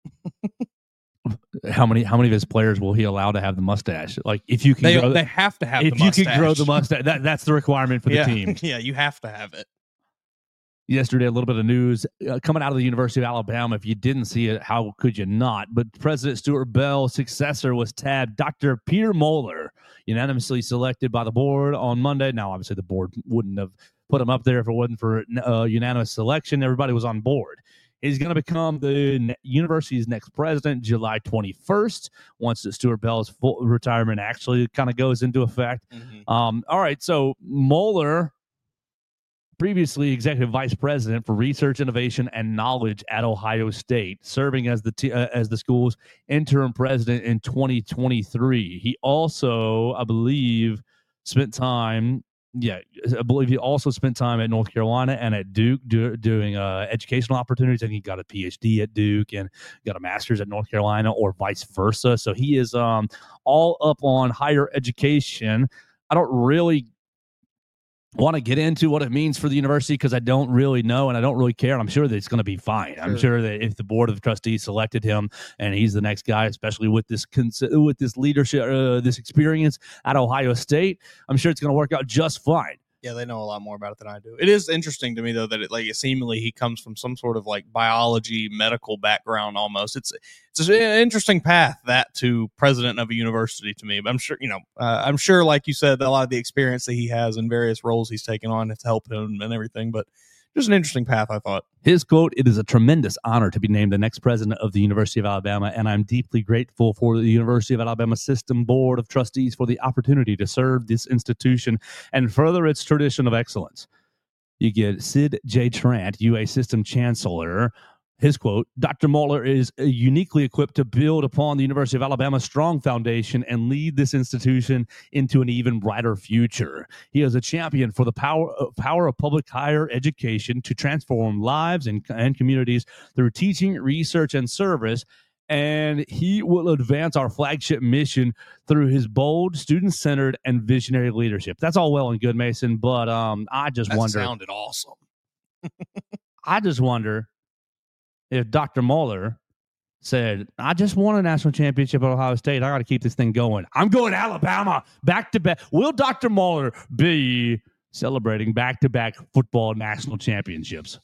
D: How many of his players will he allow to have the mustache? Like, if you can,
E: they have to have.
D: If
E: the mustache.
D: you can grow the mustache, that's the requirement for the team.
E: Yeah, you have to have it.
D: Yesterday, a little bit of news coming out of the University of Alabama. If you didn't see it, how could you not? But President Stuart Bell's successor was tabbed, Dr. Peter Moeller, unanimously selected by the board on Monday. Now, obviously, the board wouldn't have put him up there if it wasn't for unanimous selection. Everybody was on board. He's going to become the university's next president July 21st, once Stuart Bell's full retirement actually kind of goes into effect.
E: Mm-hmm.
D: All right, so Moeller, previously executive vice president for research, innovation, and knowledge at Ohio State, serving as the school's interim president in 2023. He also, I believe, spent time at North Carolina and at Duke doing educational opportunities. And he got a PhD at Duke and got a master's at North Carolina, or vice versa. So he is all up on higher education. I don't really want to get into what it means for the university because I don't really know and I don't really care. And I'm sure that it's going to be fine. Sure. I'm sure that if the board of trustees selected him and he's the next guy, especially with this leadership, this experience at Ohio State, I'm sure it's going to work out just fine.
E: Yeah, they know a lot more about it than I do. It is interesting to me, though, that seemingly he comes from some sort of like biology, medical background almost. It's an interesting path, that to president of a university to me. But I'm sure, like you said, a lot of the experience that he has in various roles he's taken on has helped him and everything. But just an interesting path, I thought.
D: His quote, "It is a tremendous honor to be named the next president of the University of Alabama, and I'm deeply grateful for the University of Alabama System Board of Trustees for the opportunity to serve this institution and further its tradition of excellence." You get Sid J. Trant, UA System Chancellor. His quote, "Dr. Moeller is uniquely equipped to build upon the University of Alabama's strong foundation and lead this institution into an even brighter future. He is a champion for the power of public higher education to transform lives and communities through teaching, research, and service. And he will advance our flagship mission through his bold, student-centered, and visionary leadership." That's all well and good, Mason, but I just wonder.
E: That sounded awesome.
D: I just wonder if Dr. Moeller said, "I just won a national championship at Ohio State. I got to keep this thing going. I'm going to Alabama back to back." Will Dr. Moeller be celebrating back-to-back football national championships?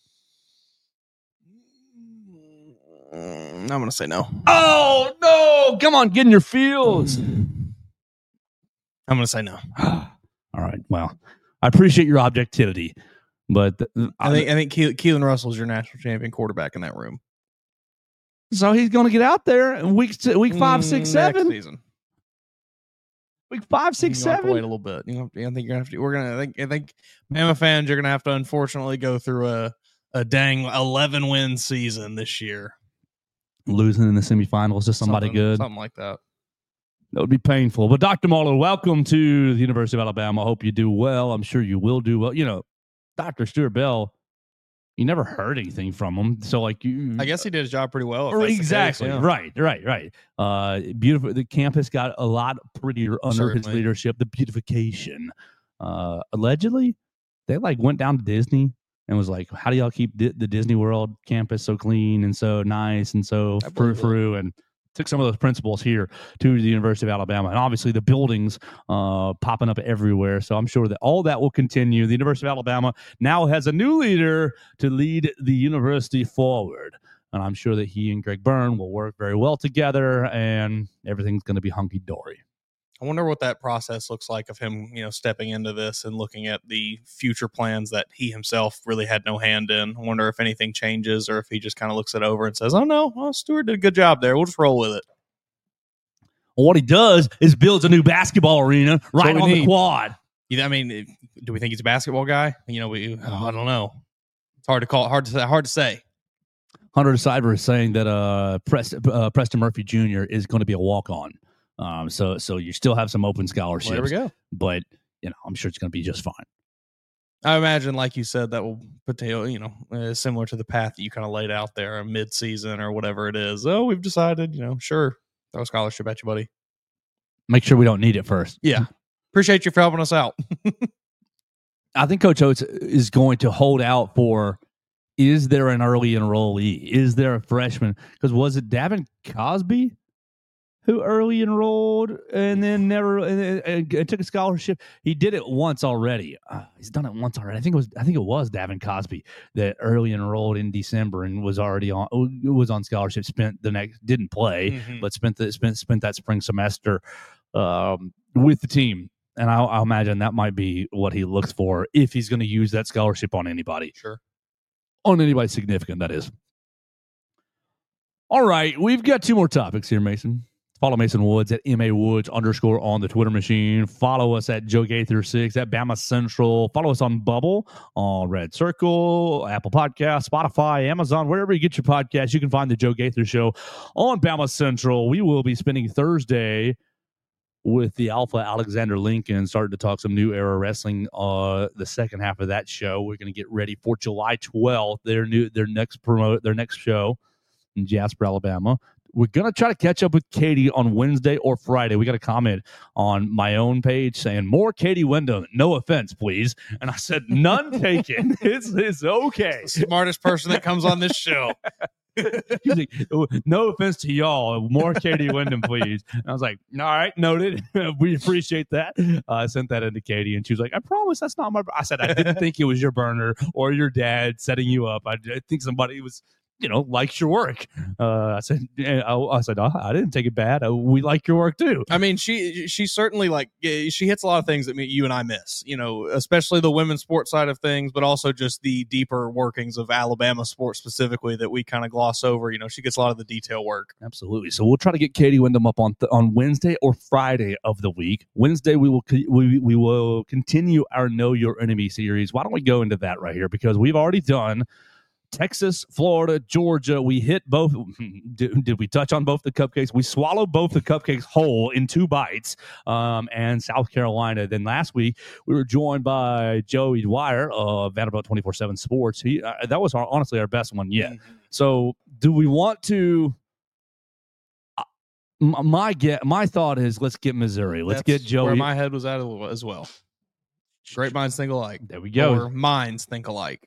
E: I'm going to say no.
D: Oh, no. Come on, get in your feels.
E: I'm going to say no.
D: All right. Well, I appreciate your objectivity, but
E: I think Keelan Russell's your national champion quarterback in that room.
D: So he's going to get out there in week 5, 6, 7.
E: Next season.
D: Week 5, 6, 7.
E: Wait a little bit. I think you're gonna have to. I think Bama fans are gonna have to unfortunately go through a dang 11-win season this year.
D: Losing in the semifinals to somebody good.
E: Something like that.
D: That would be painful. But Dr. Marlowe, welcome to the University of Alabama. I hope you do well. I'm sure you will do well. You know, Dr. Stuart Bell, you never heard anything from him. So, like,
E: I guess he did his job pretty well.
D: Exactly.
E: Case,
D: yeah. Right. Beautiful. The campus got a lot prettier under his leadership. The beautification. Allegedly, they like went down to Disney and was like, how do y'all keep the Disney World campus so clean and so nice and so frou-frou? And took some of those principles here to the University of Alabama. And obviously the buildings popping up everywhere. So I'm sure that all that will continue. The University of Alabama now has a new leader to lead the university forward. And I'm sure that he and Greg Byrne will work very well together and everything's going to be hunky-dory.
E: I wonder what that process looks like of him, stepping into this and looking at the future plans that he himself really had no hand in. I wonder if anything changes or if he just kind of looks it over and says, oh, no, Stuart did a good job there. We'll just roll with it.
D: Well, what he does is builds a new basketball arena right on the quad.
E: I mean, do we think he's a basketball guy? I don't know. It's hard to call. Hard to say.
D: Hunter Cyber is saying that Preston Murphy Jr. is going to be a walk-on. So you still have some open scholarships.
E: Well, there we go.
D: But I'm sure it's going to be just fine.
E: I imagine, like you said, that will similar to the path that you kind of laid out there, mid-season or whatever it is. Oh, we've decided, sure, throw a scholarship at you, buddy.
D: Make sure we don't need it first.
E: Yeah, appreciate you for helping us out.
D: I think Coach Oates is going to hold out for. Is there an early enrollee? Is there a freshman? Because was it Davin Cosby who early enrolled and then never and took a scholarship? He did it once already. He's done it once already. I think it was Davin Cosby that early enrolled in December and was already on scholarship. Didn't play, but spent that spring semester with the team. And I'll imagine that might be what he looks for if he's going to use that scholarship on anybody.
E: Sure.
D: On anybody significant, that is. All right, we've got two more topics here, Mason. Follow Mason Woods at MAWoods _ on the Twitter machine. Follow us at Joe Gaither 6 at Bama Central. Follow us on Bubble, on Red Circle, Apple Podcasts, Spotify, Amazon, wherever you get your podcasts. You can find the Joe Gaither Show on Bama Central. We will be spending Thursday with the Alpha Alexander Lincoln, starting to talk some New Era Wrestling. The second half of that show, we're going to get ready for July 12th. Their next show in Jasper, Alabama. We're going to try to catch up with Katie on Wednesday or Friday. We got a comment on my own page saying, more Katie Wyndham. No offense, please. And I said, none taken. It's okay.
E: The smartest person that comes on this show.
D: He's like, no offense to y'all. More Katie Wyndham, please. And I was like, all right, noted. We appreciate that. I sent that into Katie, and she was like, I promise that's not my. I said, I didn't think it was your burner or your dad setting you up. I think somebody was, likes your work. I said, I didn't take it bad. We like your work too.
E: I mean, she certainly she hits a lot of things that you and I miss, especially the women's sports side of things, but also just the deeper workings of Alabama sports specifically that we kind of gloss over. She gets a lot of the detail work.
D: Absolutely. So we'll try to get Katie Wyndham up on Wednesday or Friday of the week. Wednesday, we will continue our Know Your Enemy series. Why don't we go into that right here? Because we've already done Texas, Florida, Georgia. We hit both. Did we touch on both the cupcakes? We swallowed both the cupcakes whole in 2 bites. And South Carolina. Then last week we were joined by Joey Dwyer of Vanderbilt 24/7 Sports. That was honestly our best one yet. Mm-hmm. So, do we want to? My thought is let's get Missouri. Let's get Joey.
E: Where my head was at as well. Great minds think alike.
D: There we go.
E: Or minds think alike.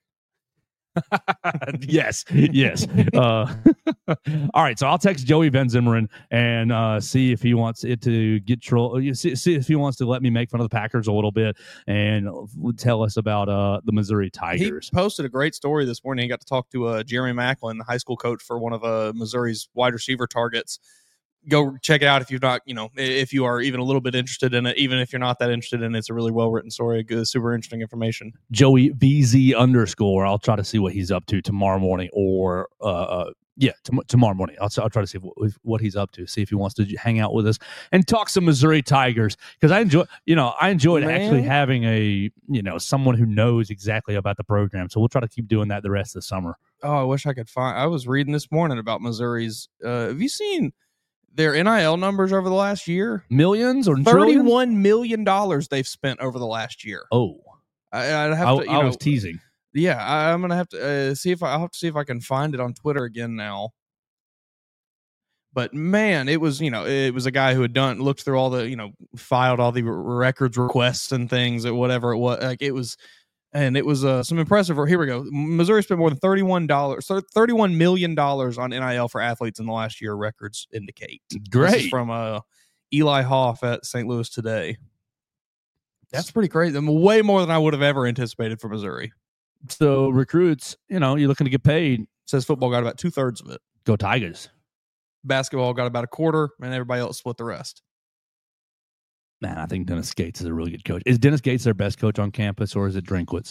D: yes. All right, so I'll text Joey Van Zimmeren and see if he wants it to get troll. See if he wants to let me make fun of the Packers a little bit and tell us about the Missouri Tigers.
E: He posted a great story this morning. He got to talk to Jeremy Macklin, the high school coach for one of Missouri's wide receiver targets. Go check it out if you've not, if you are even a little bit interested in it. Even if you're not that interested in it, it's a really well-written story. Good, super interesting information.
D: Joey VZ _ I'll try to see what he's up to tomorrow morning or, tomorrow morning. I'll try to see what he's up to, see if he wants to hang out with us and talk some Missouri Tigers. Because I enjoyed actually having a, someone who knows exactly about the program. So we'll try to keep doing that the rest of the summer.
E: Oh, I wish I could find. I was reading this morning about Missouri's. Have you seen Their NIL numbers over the last year,
D: Millions or trillions?
E: $31 million they've spent over the last year.
D: Oh,
E: I'd have to.
D: I was teasing.
E: Yeah, I'm gonna have to see if I'll have to see if I can find it on Twitter again now. But man, it was a guy who had looked through all the filed all the records requests and things or whatever it was. Like it was some impressive. Here we go. Missouri spent more than $31 million on NIL for athletes in the last year. Records indicate.
D: Great.
E: This is from Eli Hoff at St. Louis Today. That's pretty crazy. Way more than I would have ever anticipated for Missouri.
D: So recruits, you're looking to get paid.
E: Says football got about 2/3 of it.
D: Go Tigers.
E: Basketball got about 1/4, and everybody else split the rest.
D: Man, I think Dennis Gates is a really good coach. Is Dennis Gates their best coach on campus, or is it Drinkwitz?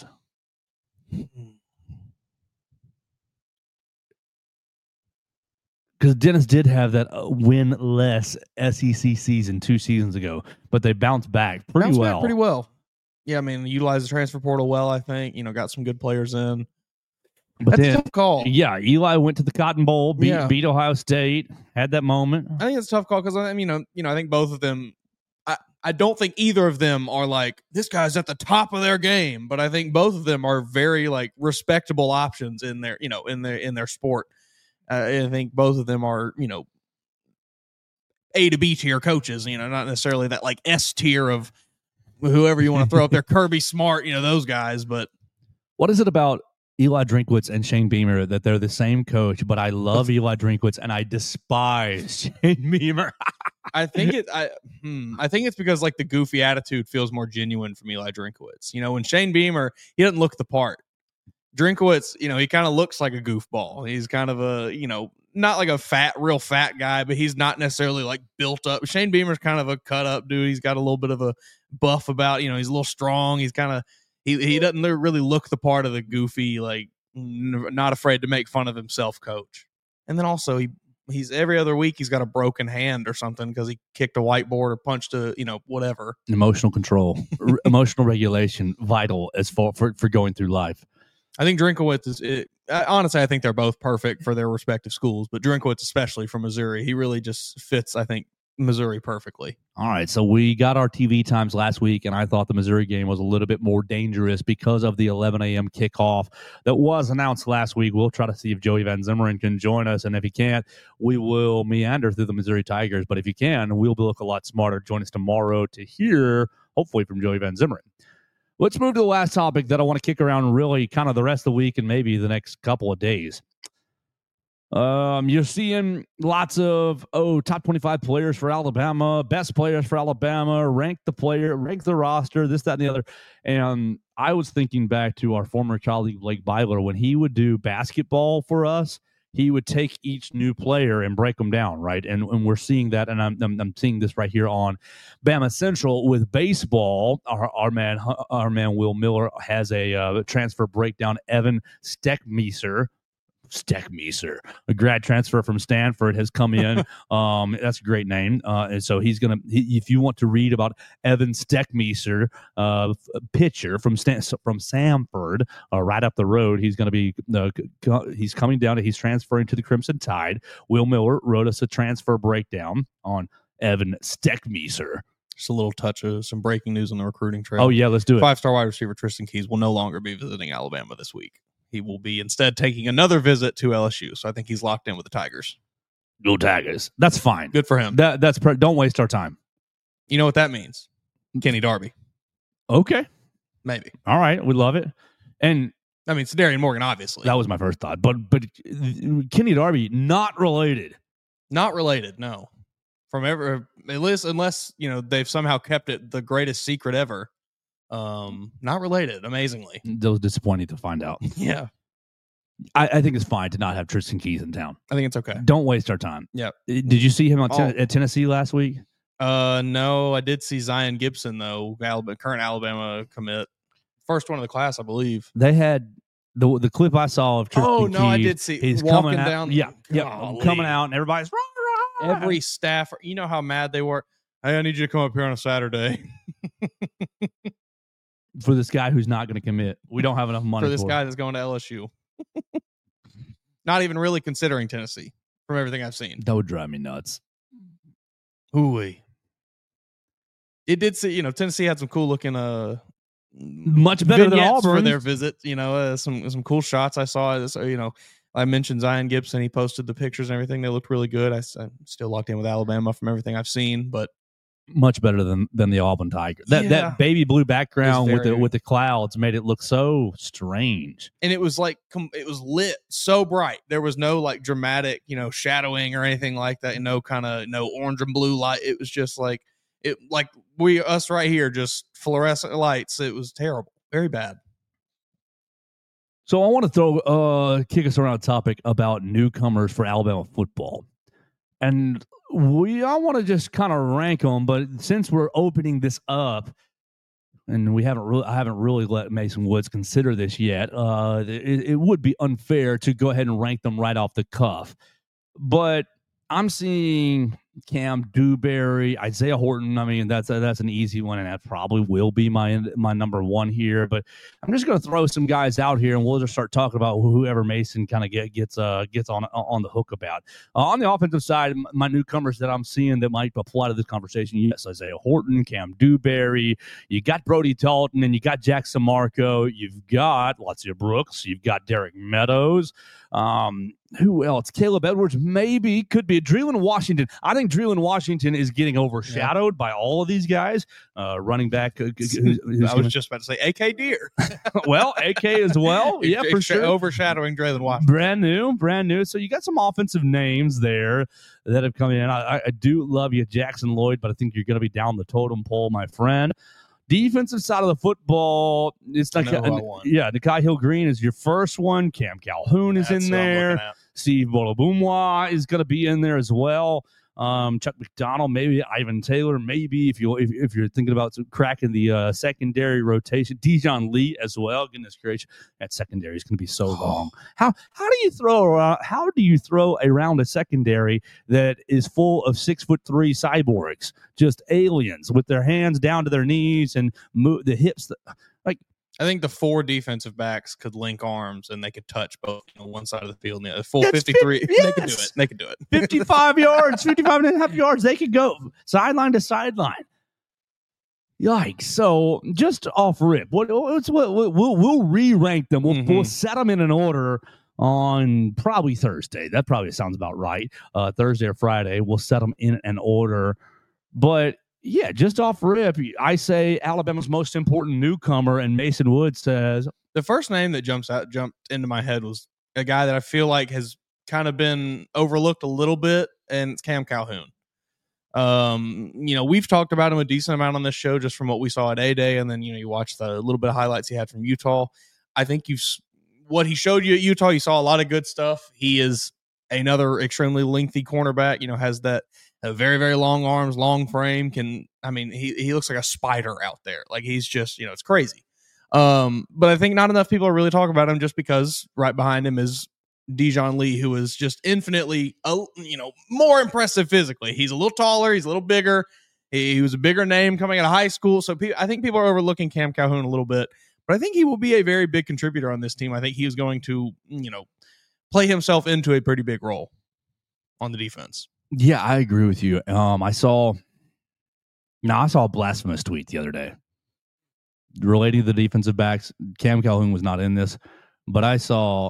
D: Because Dennis did have that win-less SEC season 2 seasons ago, but they bounced back pretty well.
E: Yeah, I mean, utilized the transfer portal well, I think. Got some good players in.
D: But
E: That's a tough call.
D: Yeah, Eli went to the Cotton Bowl, beat Ohio State, had that moment.
E: I think it's a tough call because, I think both of them, I don't think either of them are like, this guy's at the top of their game, but I think both of them are very, respectable options in their, in their sport. I think both of them are, A to B tier coaches, not necessarily that, S tier of whoever you want to throw up there, Kirby Smart, those guys, but.
D: What is it about Eli Drinkwitz and Shane Beamer that they're the same coach, but I love Eli Drinkwitz and I despise Shane Beamer?
E: I think it's because the goofy attitude feels more genuine from Eli Drinkwitz. When Shane Beamer, he doesn't look the part. Drinkwitz, he kind of looks like a goofball. He's kind of a, not like a real fat guy, but he's not necessarily built up. Shane Beamer's kind of a cut up dude. He's got a little bit of a buff about, he's a little strong. He's kind of, he doesn't really look the part of the goofy, not afraid to make fun of himself coach. And then also he's every other week he's got a broken hand or something because he kicked a whiteboard or punched a whatever.
D: Emotional control, emotional regulation, vital as for going through life.
E: I think Drinkwitz honestly, I think they're both perfect for their respective schools, but Drinkwitz, especially from Missouri, he really just fits, I think, Missouri perfectly.
D: All right, so we got our TV times last week, and I thought the Missouri game was a little bit more dangerous because of the 11 a.m. kickoff that was announced last week. We'll try to see if Joey Van Zimmeren can join us, and if he can't, we will meander through the Missouri Tigers. But if he can, we'll look a lot smarter. Join us tomorrow to hear, hopefully, from Joey Van Zimmeren. Let's move to the last topic that I want to kick around really kind of the rest of the week and maybe the next couple of days. You're seeing lots of top 25 players for Alabama, best players for Alabama, rank the roster, this, that, and the other. And I was thinking back to our former colleague Blake Byler when he would do basketball for us. He would take each new player and break them down, right? And we're seeing that, and I'm seeing this right here on Bama Central with baseball. Our man Will Miller has a transfer breakdown. Evan Steckmeiser, a grad transfer from Stanford, has come in. That's a great name. And so if you want to read about Evan Steckmeiser, pitcher from Samford, right up the road, he's coming down. He's transferring to the Crimson Tide. Will Miller wrote us a transfer breakdown on Evan Steckmeiser.
E: Just a little touch of some breaking news on the recruiting trail.
D: Oh yeah, let's do it.
E: 5-star wide receiver Tristan Keys will no longer be visiting Alabama this week. He will be instead taking another visit to LSU. So I think he's locked in with the Tigers.
D: Go Tigers. That's fine.
E: Good for him.
D: Don't waste our time.
E: You know what that means? Kenny Darby.
D: Okay.
E: Maybe.
D: All right. We love it. And
E: I mean, it's Darian Morgan, obviously.
D: That was my first thought. But Kenny Darby, not related.
E: Not related, no. Unless they've somehow kept it the greatest secret ever. Not related, amazingly.
D: That was disappointing to find out.
E: Yeah.
D: I think it's fine to not have Tristan Keys in town.
E: I think it's okay.
D: Don't waste our time.
E: Yeah.
D: Did you see him at Tennessee last week?
E: No, I did see Zion Gibson, though, current Alabama commit. First one of the class, I believe.
D: They had the clip I saw of Tristan Keys.
E: Oh, no, I did see.
D: He's
E: walking
D: coming out,
E: down.
D: Yeah, coming out, and everybody's
E: every staffer. You know how mad they were? Hey, I need you to come up here on a Saturday.
D: For this guy who's not going to commit. We don't have enough money
E: for this guy that's going to LSU. Not even really considering Tennessee from everything I've seen.
D: That would drive me nuts.
E: Hooey. It did see, Tennessee had some cool looking
D: much better than Auburn
E: for their visit. Some cool shots I saw. So, I mentioned Zion Gibson. He posted the pictures and everything. They looked really good. I'm still locked in with Alabama from everything I've seen, but
D: much better than the Auburn Tiger. That baby blue background with the clouds made it look so strange.
E: And it was like it was lit so bright. There was no like dramatic, shadowing or anything like that. No orange and blue light. It was just like us right here, just fluorescent lights. It was terrible, very bad.
D: So I want to kick us around a topic about newcomers for Alabama football, and I want to just kind of rank them. But since we're opening this up, and I haven't really let Mason Woods consider this yet, it would be unfair to go ahead and rank them right off the cuff. But I'm seeing Cam Dewberry, Isaiah Horton. I mean, that's an easy one, and that probably will be my number one here. But I'm just going to throw some guys out here, and we'll just start talking about whoever Mason kind of gets on the hook about. On the offensive side, my newcomers that I'm seeing that might apply to this conversation, yes, Isaiah Horton, Cam Dewberry. You got Brody Dalton, and you got Jackson Marco. You've got Latia Brooks. You've got Derek Meadows. Who else? Caleb Edwards, maybe, could be. Dreeland Washington. I think Dreeland Washington is getting overshadowed by all of these guys. Running back.
E: I was just about to say AK Deer.
D: Well, AK as well. Yeah, for sure.
E: Overshadowing Dreeland Washington.
D: Brand new. So you got some offensive names there that have come in. I do love you, Jackson Lloyd, but I think you're going to be down the totem pole, my friend. Defensive side of the football, it's like Nikai Hill-Green is your first one. Cam Calhoun is in there. Steve Bolabumwa is going to be in there as well. Chuck McDonald, maybe Ivan Taylor, maybe if you're thinking about cracking the secondary rotation, Dijon Lee as well. Goodness gracious, that secondary is going to be so long. How do you throw around a secondary that is full of 6'3" cyborgs, just aliens with their hands down to their knees and move the hips?
E: I think the 4 defensive backs could link arms and they could touch both on one side of the field. And the full 53, yes. They could do it.
D: 55 yards, 55 and a half yards. They could go sideline to sideline. Yikes. So just off rip, we'll re-rank them. We'll set them in an order on probably Thursday. That probably sounds about right. Thursday or Friday, we'll set them in an order. But yeah, just off rip, I say Alabama's most important newcomer, and Mason Woods says
E: the first name that jumped into my head was a guy that I feel like has kind of been overlooked a little bit, and it's Cam Calhoun. We've talked about him a decent amount on this show just from what we saw at A-Day, and then you watch the little bit of highlights he had from Utah. I think what he showed you at Utah, you saw a lot of good stuff. He is another extremely lengthy cornerback. Has that. Very, very long arms, long frame. He looks like a spider out there. Like he's just, it's crazy. But I think not enough people are really talking about him just because right behind him is Dijon Lee, who is just infinitely, more impressive physically. He's a little taller. He's a little bigger. He was a bigger name coming out of high school. So I think people are overlooking Cam Calhoun a little bit. But I think he will be a very big contributor on this team. I think he is going to, play himself into a pretty big role on the defense.
D: Yeah, I agree with you. I saw a blasphemous tweet the other day relating to the defensive backs. Cam Calhoun was not in this, but I saw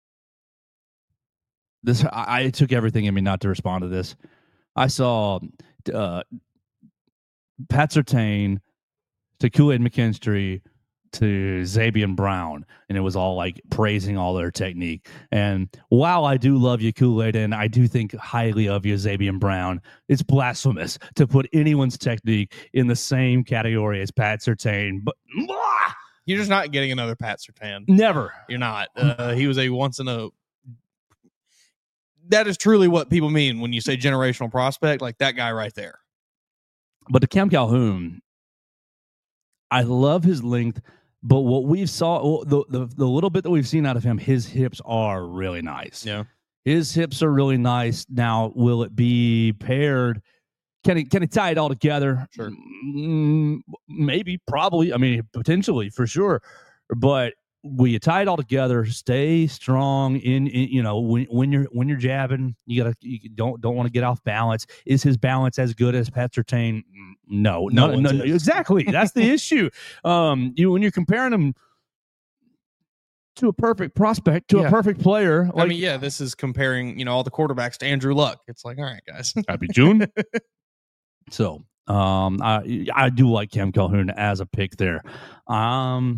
D: this. I took everything in me not to respond to this. I saw Pat Surtain to Kool-Aid McKinstry to Zabian Brown, and it was all like praising all their technique. And while I do love you, Kool-Aid, and I do think highly of you, Zabian Brown, it's blasphemous to put anyone's technique in the same category as Pat Surtain. But
E: you're just not getting another Pat Surtain.
D: Never.
E: You're not. He was a once in a. That is truly what people mean when you say generational prospect, like that guy right there.
D: But to Cam Calhoun, I love his length. But what we saw, the little bit that we've seen out of him, his hips are really nice.
E: Yeah,
D: his hips are really nice. Now, will it be paired? Can he tie it all together?
E: Sure.
D: Maybe, probably. I mean, potentially, for sure. But will you tie it all together? Stay strong in when you're jabbing. You don't want to get off balance. Is his balance as good as Pat Surtain? No, exactly. That's the issue. When you're comparing him to a perfect prospect, to a perfect player.
E: I mean, this is comparing, all the quarterbacks to Andrew Luck. It's like, all right, guys.
D: Happy June. So, I do like Cam Calhoun as a pick there. I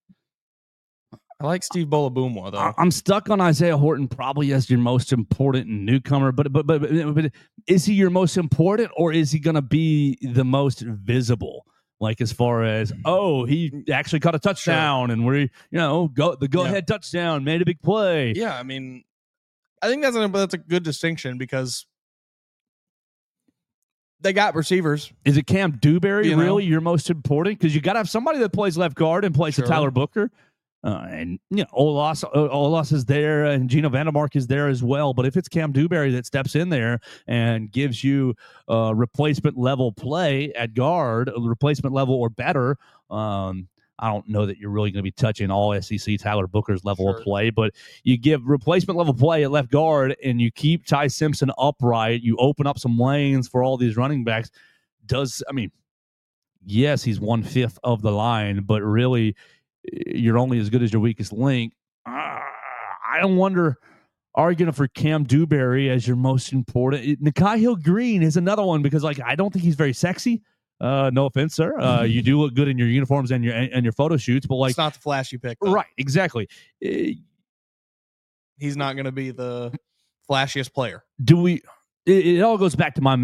E: like Steve Bolabumwa, though.
D: I'm stuck on Isaiah Horton probably as your most important newcomer, but is he your most important, or is he going to be the most visible? Like, as far as, he actually caught a touchdown, and we're, go-ahead touchdown, made a big play.
E: Yeah, I mean, I think that's a good distinction, because they got receivers.
D: Is it Cam Dewberry really your most important? Because you got to have somebody that plays left guard and plays to Tyler Booker. Olas is there, and Gino Vandermark is there as well. But if it's Cam Dewberry that steps in there and gives you replacement level play at guard, replacement level or better, I don't know that you're really going to be touching all SEC Tyler Booker's level of play. But you give replacement level play at left guard, and you keep Ty Simpson upright. You open up some lanes for all these running backs. Yes, he's 1/5 of the line, but really, you're only as good as your weakest link. I wonder, arguing for Cam Dewberry as your most important. Nikhai Hill-Green is another one, because I don't think he's very sexy. No offense, sir. You do look good in your uniforms and your photo shoots, but
E: it's not the flashy pick, though.
D: Right? Exactly.
E: He's not going to be the flashiest player.
D: Do we? It all goes back to my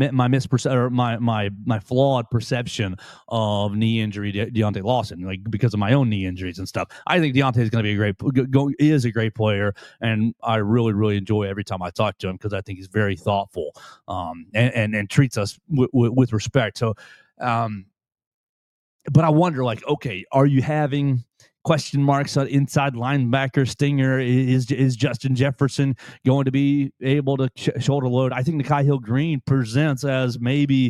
D: flawed perception of knee injury Deontay Lawson, because of my own knee injuries and stuff. I think Deontay is going to be is a great player, and I really, really enjoy every time I talk to him, because I think he's very thoughtful and treats us with respect. So, but I wonder, are you having question marks on inside linebacker Stinger? Is Justin Jefferson going to be able to shoulder load? I think Nikhai Hill-Green presents as maybe,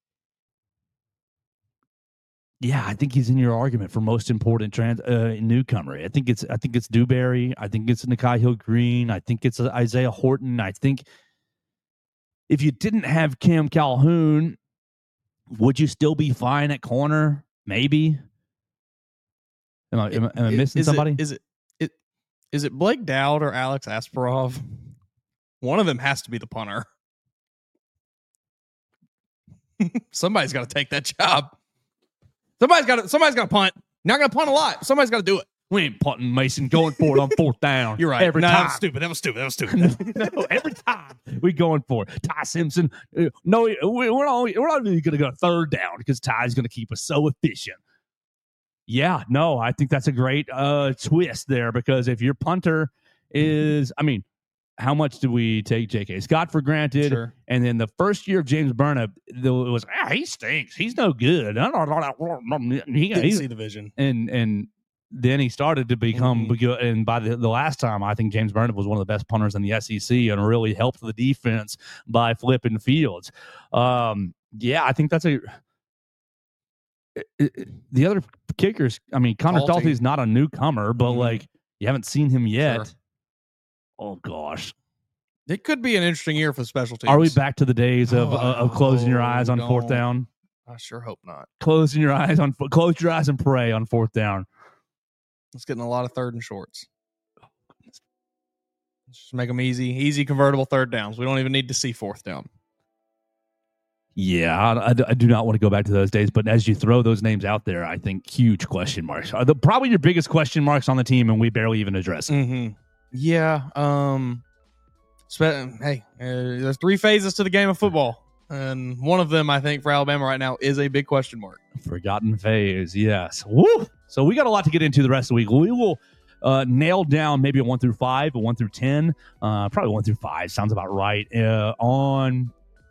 D: I think he's in your argument for most important newcomer. I think it's Dewberry. I think it's Nikhai Hill-Green. I think it's Isaiah Horton. I think if you didn't have Cam Calhoun, would you still be fine at corner? Maybe. Am I missing somebody?
E: Is it Blake Dowd or Alex Asparov? One of them has to be the punter. Somebody's got to take that job. Somebody's got to punt. Not going to punt a lot. Somebody's got to do it.
D: We ain't punting, Mason. Going for it on 4th down.
E: You're right.
D: Every time.
E: That was stupid.
D: No, every time we going for it. Ty Simpson. No, we're not really going to go 3rd down, because Ty's going to keep us so efficient. Yeah, no, I think that's a great twist there, because if your punter is, how much do we take J.K. Scott for granted?
E: Sure.
D: And then the first year of James Burnap, it was, he stinks. He's no good.
E: He didn't see the vision.
D: And then he started to become good. And by the last time, I think James Burnap was one of the best punters in the SEC and really helped the defense by flipping fields. I think that's the other kickers. Connor Dalty is not a newcomer, but you haven't seen him yet. Sure. Oh gosh,
E: it could be an interesting year for the special teams.
D: Are we back to the days of closing your eyes on 4th down?
E: I sure hope not.
D: Close your eyes and pray on 4th down.
E: It's getting a lot of 3rd and shorts. Let's just make them easy convertible 3rd downs. We don't even need to see 4th down.
D: Yeah, I do not want to go back to those days, but as you throw those names out there, I think huge question marks are probably your biggest question marks on the team, and we barely even address it.
E: Mm-hmm. Yeah. There's 3 phases to the game of football, and one of them, I think, for Alabama right now is a big question mark.
D: Forgotten phase, yes. Woo! So we got a lot to get into the rest of the week. We will nail down maybe a 1 through 5, a 1 through 10, probably 1 through 5 sounds about right on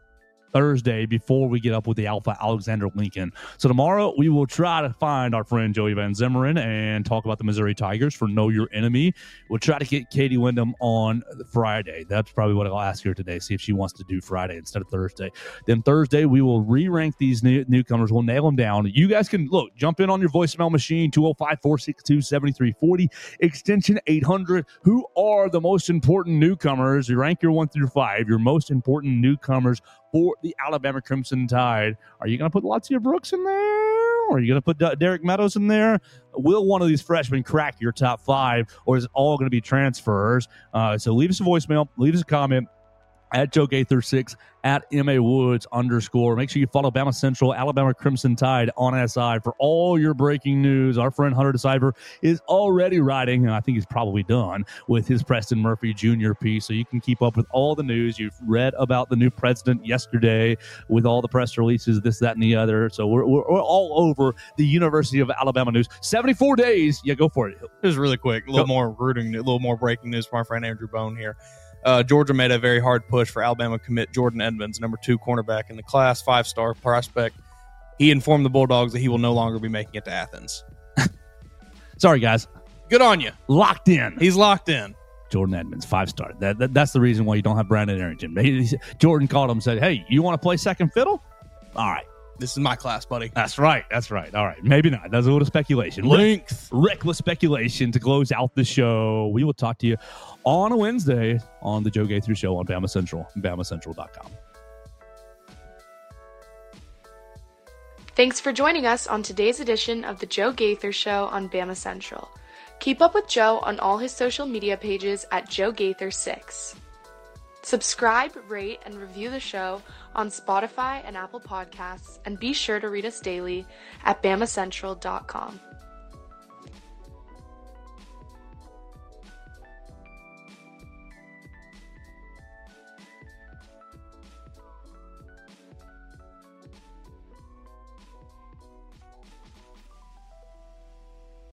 D: Thursday before we get up with the Alpha Alexander Lincoln. So tomorrow we will try to find our friend Joey Van Zimmeren and talk about the Missouri Tigers for Know Your Enemy. We'll try to get Katie Wyndham on Friday. That's probably what I'll ask her today, see if she wants to do Friday instead of Thursday. Then Thursday we will re-rank these newcomers. We'll nail them down. You guys can, look, jump in on your voicemail machine, 205-462-7340, extension 800. Who are the most important newcomers? You rank your 1 through 5, your most important newcomers for the Alabama Crimson Tide. Are you going to put Latia Brooks in there? Or are you going to put Derek Meadows in there? Will one of these freshmen crack your top 5, or is it all going to be transfers? So leave us a voicemail, leave us a comment at Joe Gaither 6, at MA Woods _. Make sure you follow Bama Central, Alabama Crimson Tide on SI for all your breaking news. Our friend Hunter DeCypher is already writing, and I think he's probably done, with his Preston Murphy Jr. piece, so you can keep up with all the news. You've read about the new president yesterday with all the press releases, this, that, and the other. So we're all over the University of Alabama news. 74 days. Yeah, go for it.
E: Just really quick, a little more breaking news from our friend Andrew Bone here. Georgia made a very hard push for Alabama commit Jordan Edmonds, number 2 cornerback in the class, 5-star prospect. He informed the Bulldogs that he will no longer be making it to Athens.
D: Sorry, guys.
E: Good on you.
D: Locked in.
E: He's locked in.
D: Jordan Edmonds, 5-star. That's the reason why you don't have Brandon Arrington. Jordan called him and said, hey, you want to play second fiddle? All right.
E: This is my class, buddy.
D: That's right. All right. Maybe not. That's a little speculation. Reckless speculation to close out the show. We will talk to you on a Wednesday on the Joe Gaither Show on Bama Central, BamaCentral.com.
C: Thanks for joining us on today's edition of the Joe Gaither Show on Bama Central. Keep up with Joe on all his social media pages at Joe Gaither 6. Subscribe, rate, and review the show on Spotify and Apple Podcasts, and be sure to read us daily at BamaCentral.com.